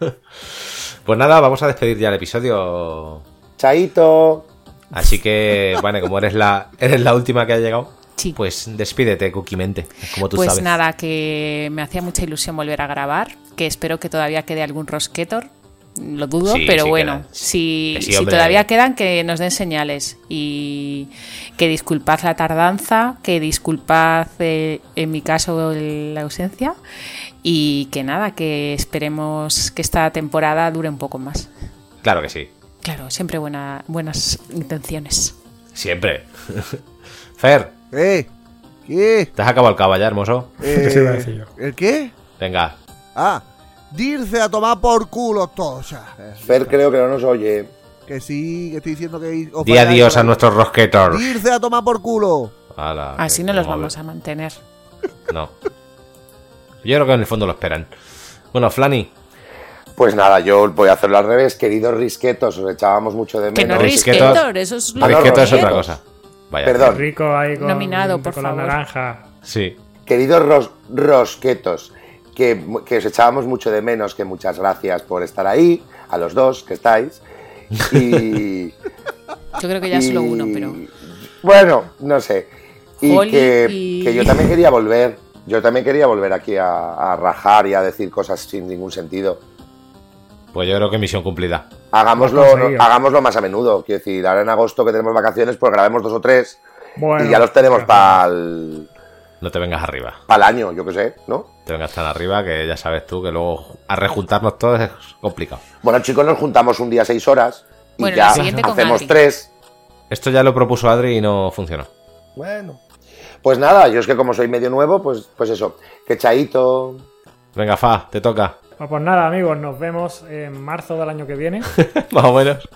Pues nada, vamos a despedir ya el episodio. Chaito. Así que, Vane, como eres la última que ha llegado, Sí. pues despídete, Cookiemente, como tú Pues sabes. nada, que me hacía mucha ilusión volver a grabar, que espero que todavía quede algún Rosketor, lo dudo, Sí, pero sí bueno, quedan. si, Que sí, si hombre. todavía quedan, que nos den señales, y que disculpad la tardanza, que disculpad en mi caso la ausencia, y que nada, que esperemos que esta temporada dure un poco más. Claro que sí. Claro, siempre buenas intenciones. Siempre. Fer, ¿Qué? ¿te has acabado el caballo, hermoso? ¿Qué se iba a decir yo? ¿El qué? Venga. Ah, dirse a tomar por culo todos. Fer creo que no nos oye. Que sí, que estoy diciendo que... os Di vayáis adiós por a ahí. nuestros rosquetors. Dirse a tomar por culo. Ala, Así que no los vamos vamos a mantener. No. Yo creo que en el fondo lo esperan. Bueno, Flani. Pues nada, yo voy a hacerlo al revés. Queridos risquetos, os echábamos mucho de menos. Que no Risquetos. Risquetor, eso es lo Risqueto es que otra quiero. cosa. Vaya. Perdón. Rico ahí con, Nominado, por con la favor. naranja. Sí. Queridos rosquetos, que os echábamos mucho de menos, que muchas gracias por estar ahí, a los dos que estáis. Y... Yo creo que ya solo uno, pero... Bueno, no sé. Y Holly que yo también quería volver. Yo también quería volver aquí a rajar y a decir cosas sin ningún sentido. Pues yo creo que misión cumplida. Hagámoslo, Lo has conseguido. hagámoslo más a menudo. Quiero decir, ahora en agosto que tenemos vacaciones, pues grabemos 2 o 3 Bueno, y ya los tenemos para el No te vengas arriba. año, yo qué sé, ¿no? Te vengas tan arriba que ya sabes tú que luego a rejuntarnos todos es complicado. Bueno, chicos, nos juntamos un día 6 horas y Bueno, ya la siguiente con hacemos Adri. 3. Esto ya lo propuso Adri y no funcionó. Bueno. Pues nada, yo es que como soy medio nuevo, pues eso. Que chaito. Venga, Fa, te toca. Pues nada, amigos, nos vemos en marzo del año que viene. Más o menos.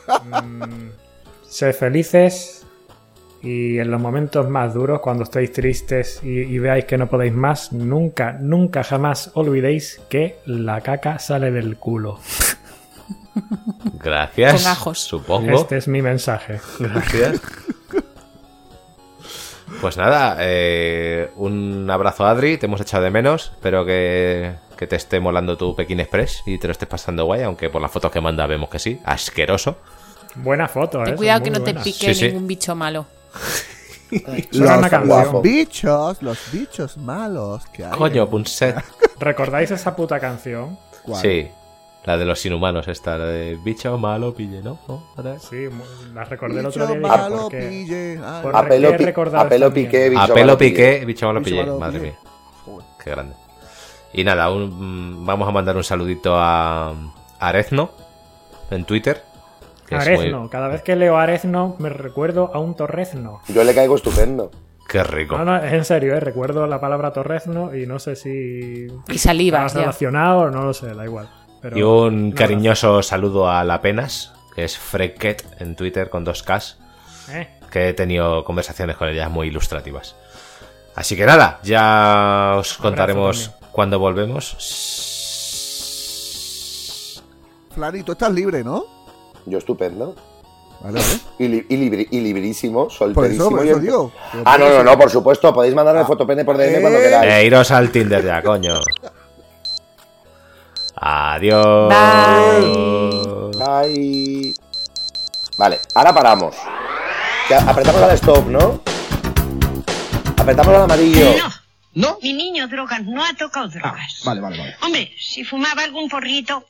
Sed felices y en los momentos más duros, cuando estéis tristes y veáis que no podéis más, nunca, nunca jamás olvidéis que la caca sale del culo. Gracias. Con ajos. Supongo. Este es mi mensaje. Gracias. Pues nada, un abrazo, Adri. Te hemos echado de menos. Espero que te esté molando tu Pekín Express y te lo estés pasando guay, aunque por las fotos que manda vemos que sí. Asqueroso. Buena foto, Ten son cuidado muy que no te buenas. pique Sí, sí. ningún bicho malo. Suena una canción. Los bichos malos que hay. Coño, Punset. ¿Recordáis esa puta canción? ¿Cuál? Sí, la de los inhumanos, esta, la de bicho malo, pille, ¿no? ¿No? Sí, la recordé el otro Bicho día. y dije, malo, ¿por qué? pille. Ay, Por- A pelo, qué recordar a pelo esta piqué, mierda? bicho A pelo malo pillé. piqué, bicho malo Bicho pillé. malo Madre pillé. mía. Qué grande. Y nada, vamos a mandar un saludito a Arezno en Twitter. Que es Arezno. muy- Cada vez que leo Arezno me recuerdo a un torrezno. Yo le caigo estupendo. Qué rico. No, es en serio, recuerdo la palabra torrezno y no sé si Y salivas, está ya. relacionado, no lo sé, da igual. Pero Y un nada. cariñoso saludo a La Penas, que es Freket en Twitter con 2Ks, ¿Eh? que he tenido conversaciones con ellas muy ilustrativas. Así que nada, ya os contaremos también. cuando volvemos. Flani, tú estás libre, ¿no? Yo estupendo. Vale, vale. Y librísimo, Por solterísimo. eso digo. No, por supuesto. Podéis mandarme fotopene por DM cuando queráis. Iros al Tinder ya, coño. Adiós. Bye. Vale, ahora paramos. Que apretamos al stop, ¿no? Apretamos al amarillo. No. Mi niño drogas no ha tocado drogas. Vale. Hombre, si fumaba algún porrito,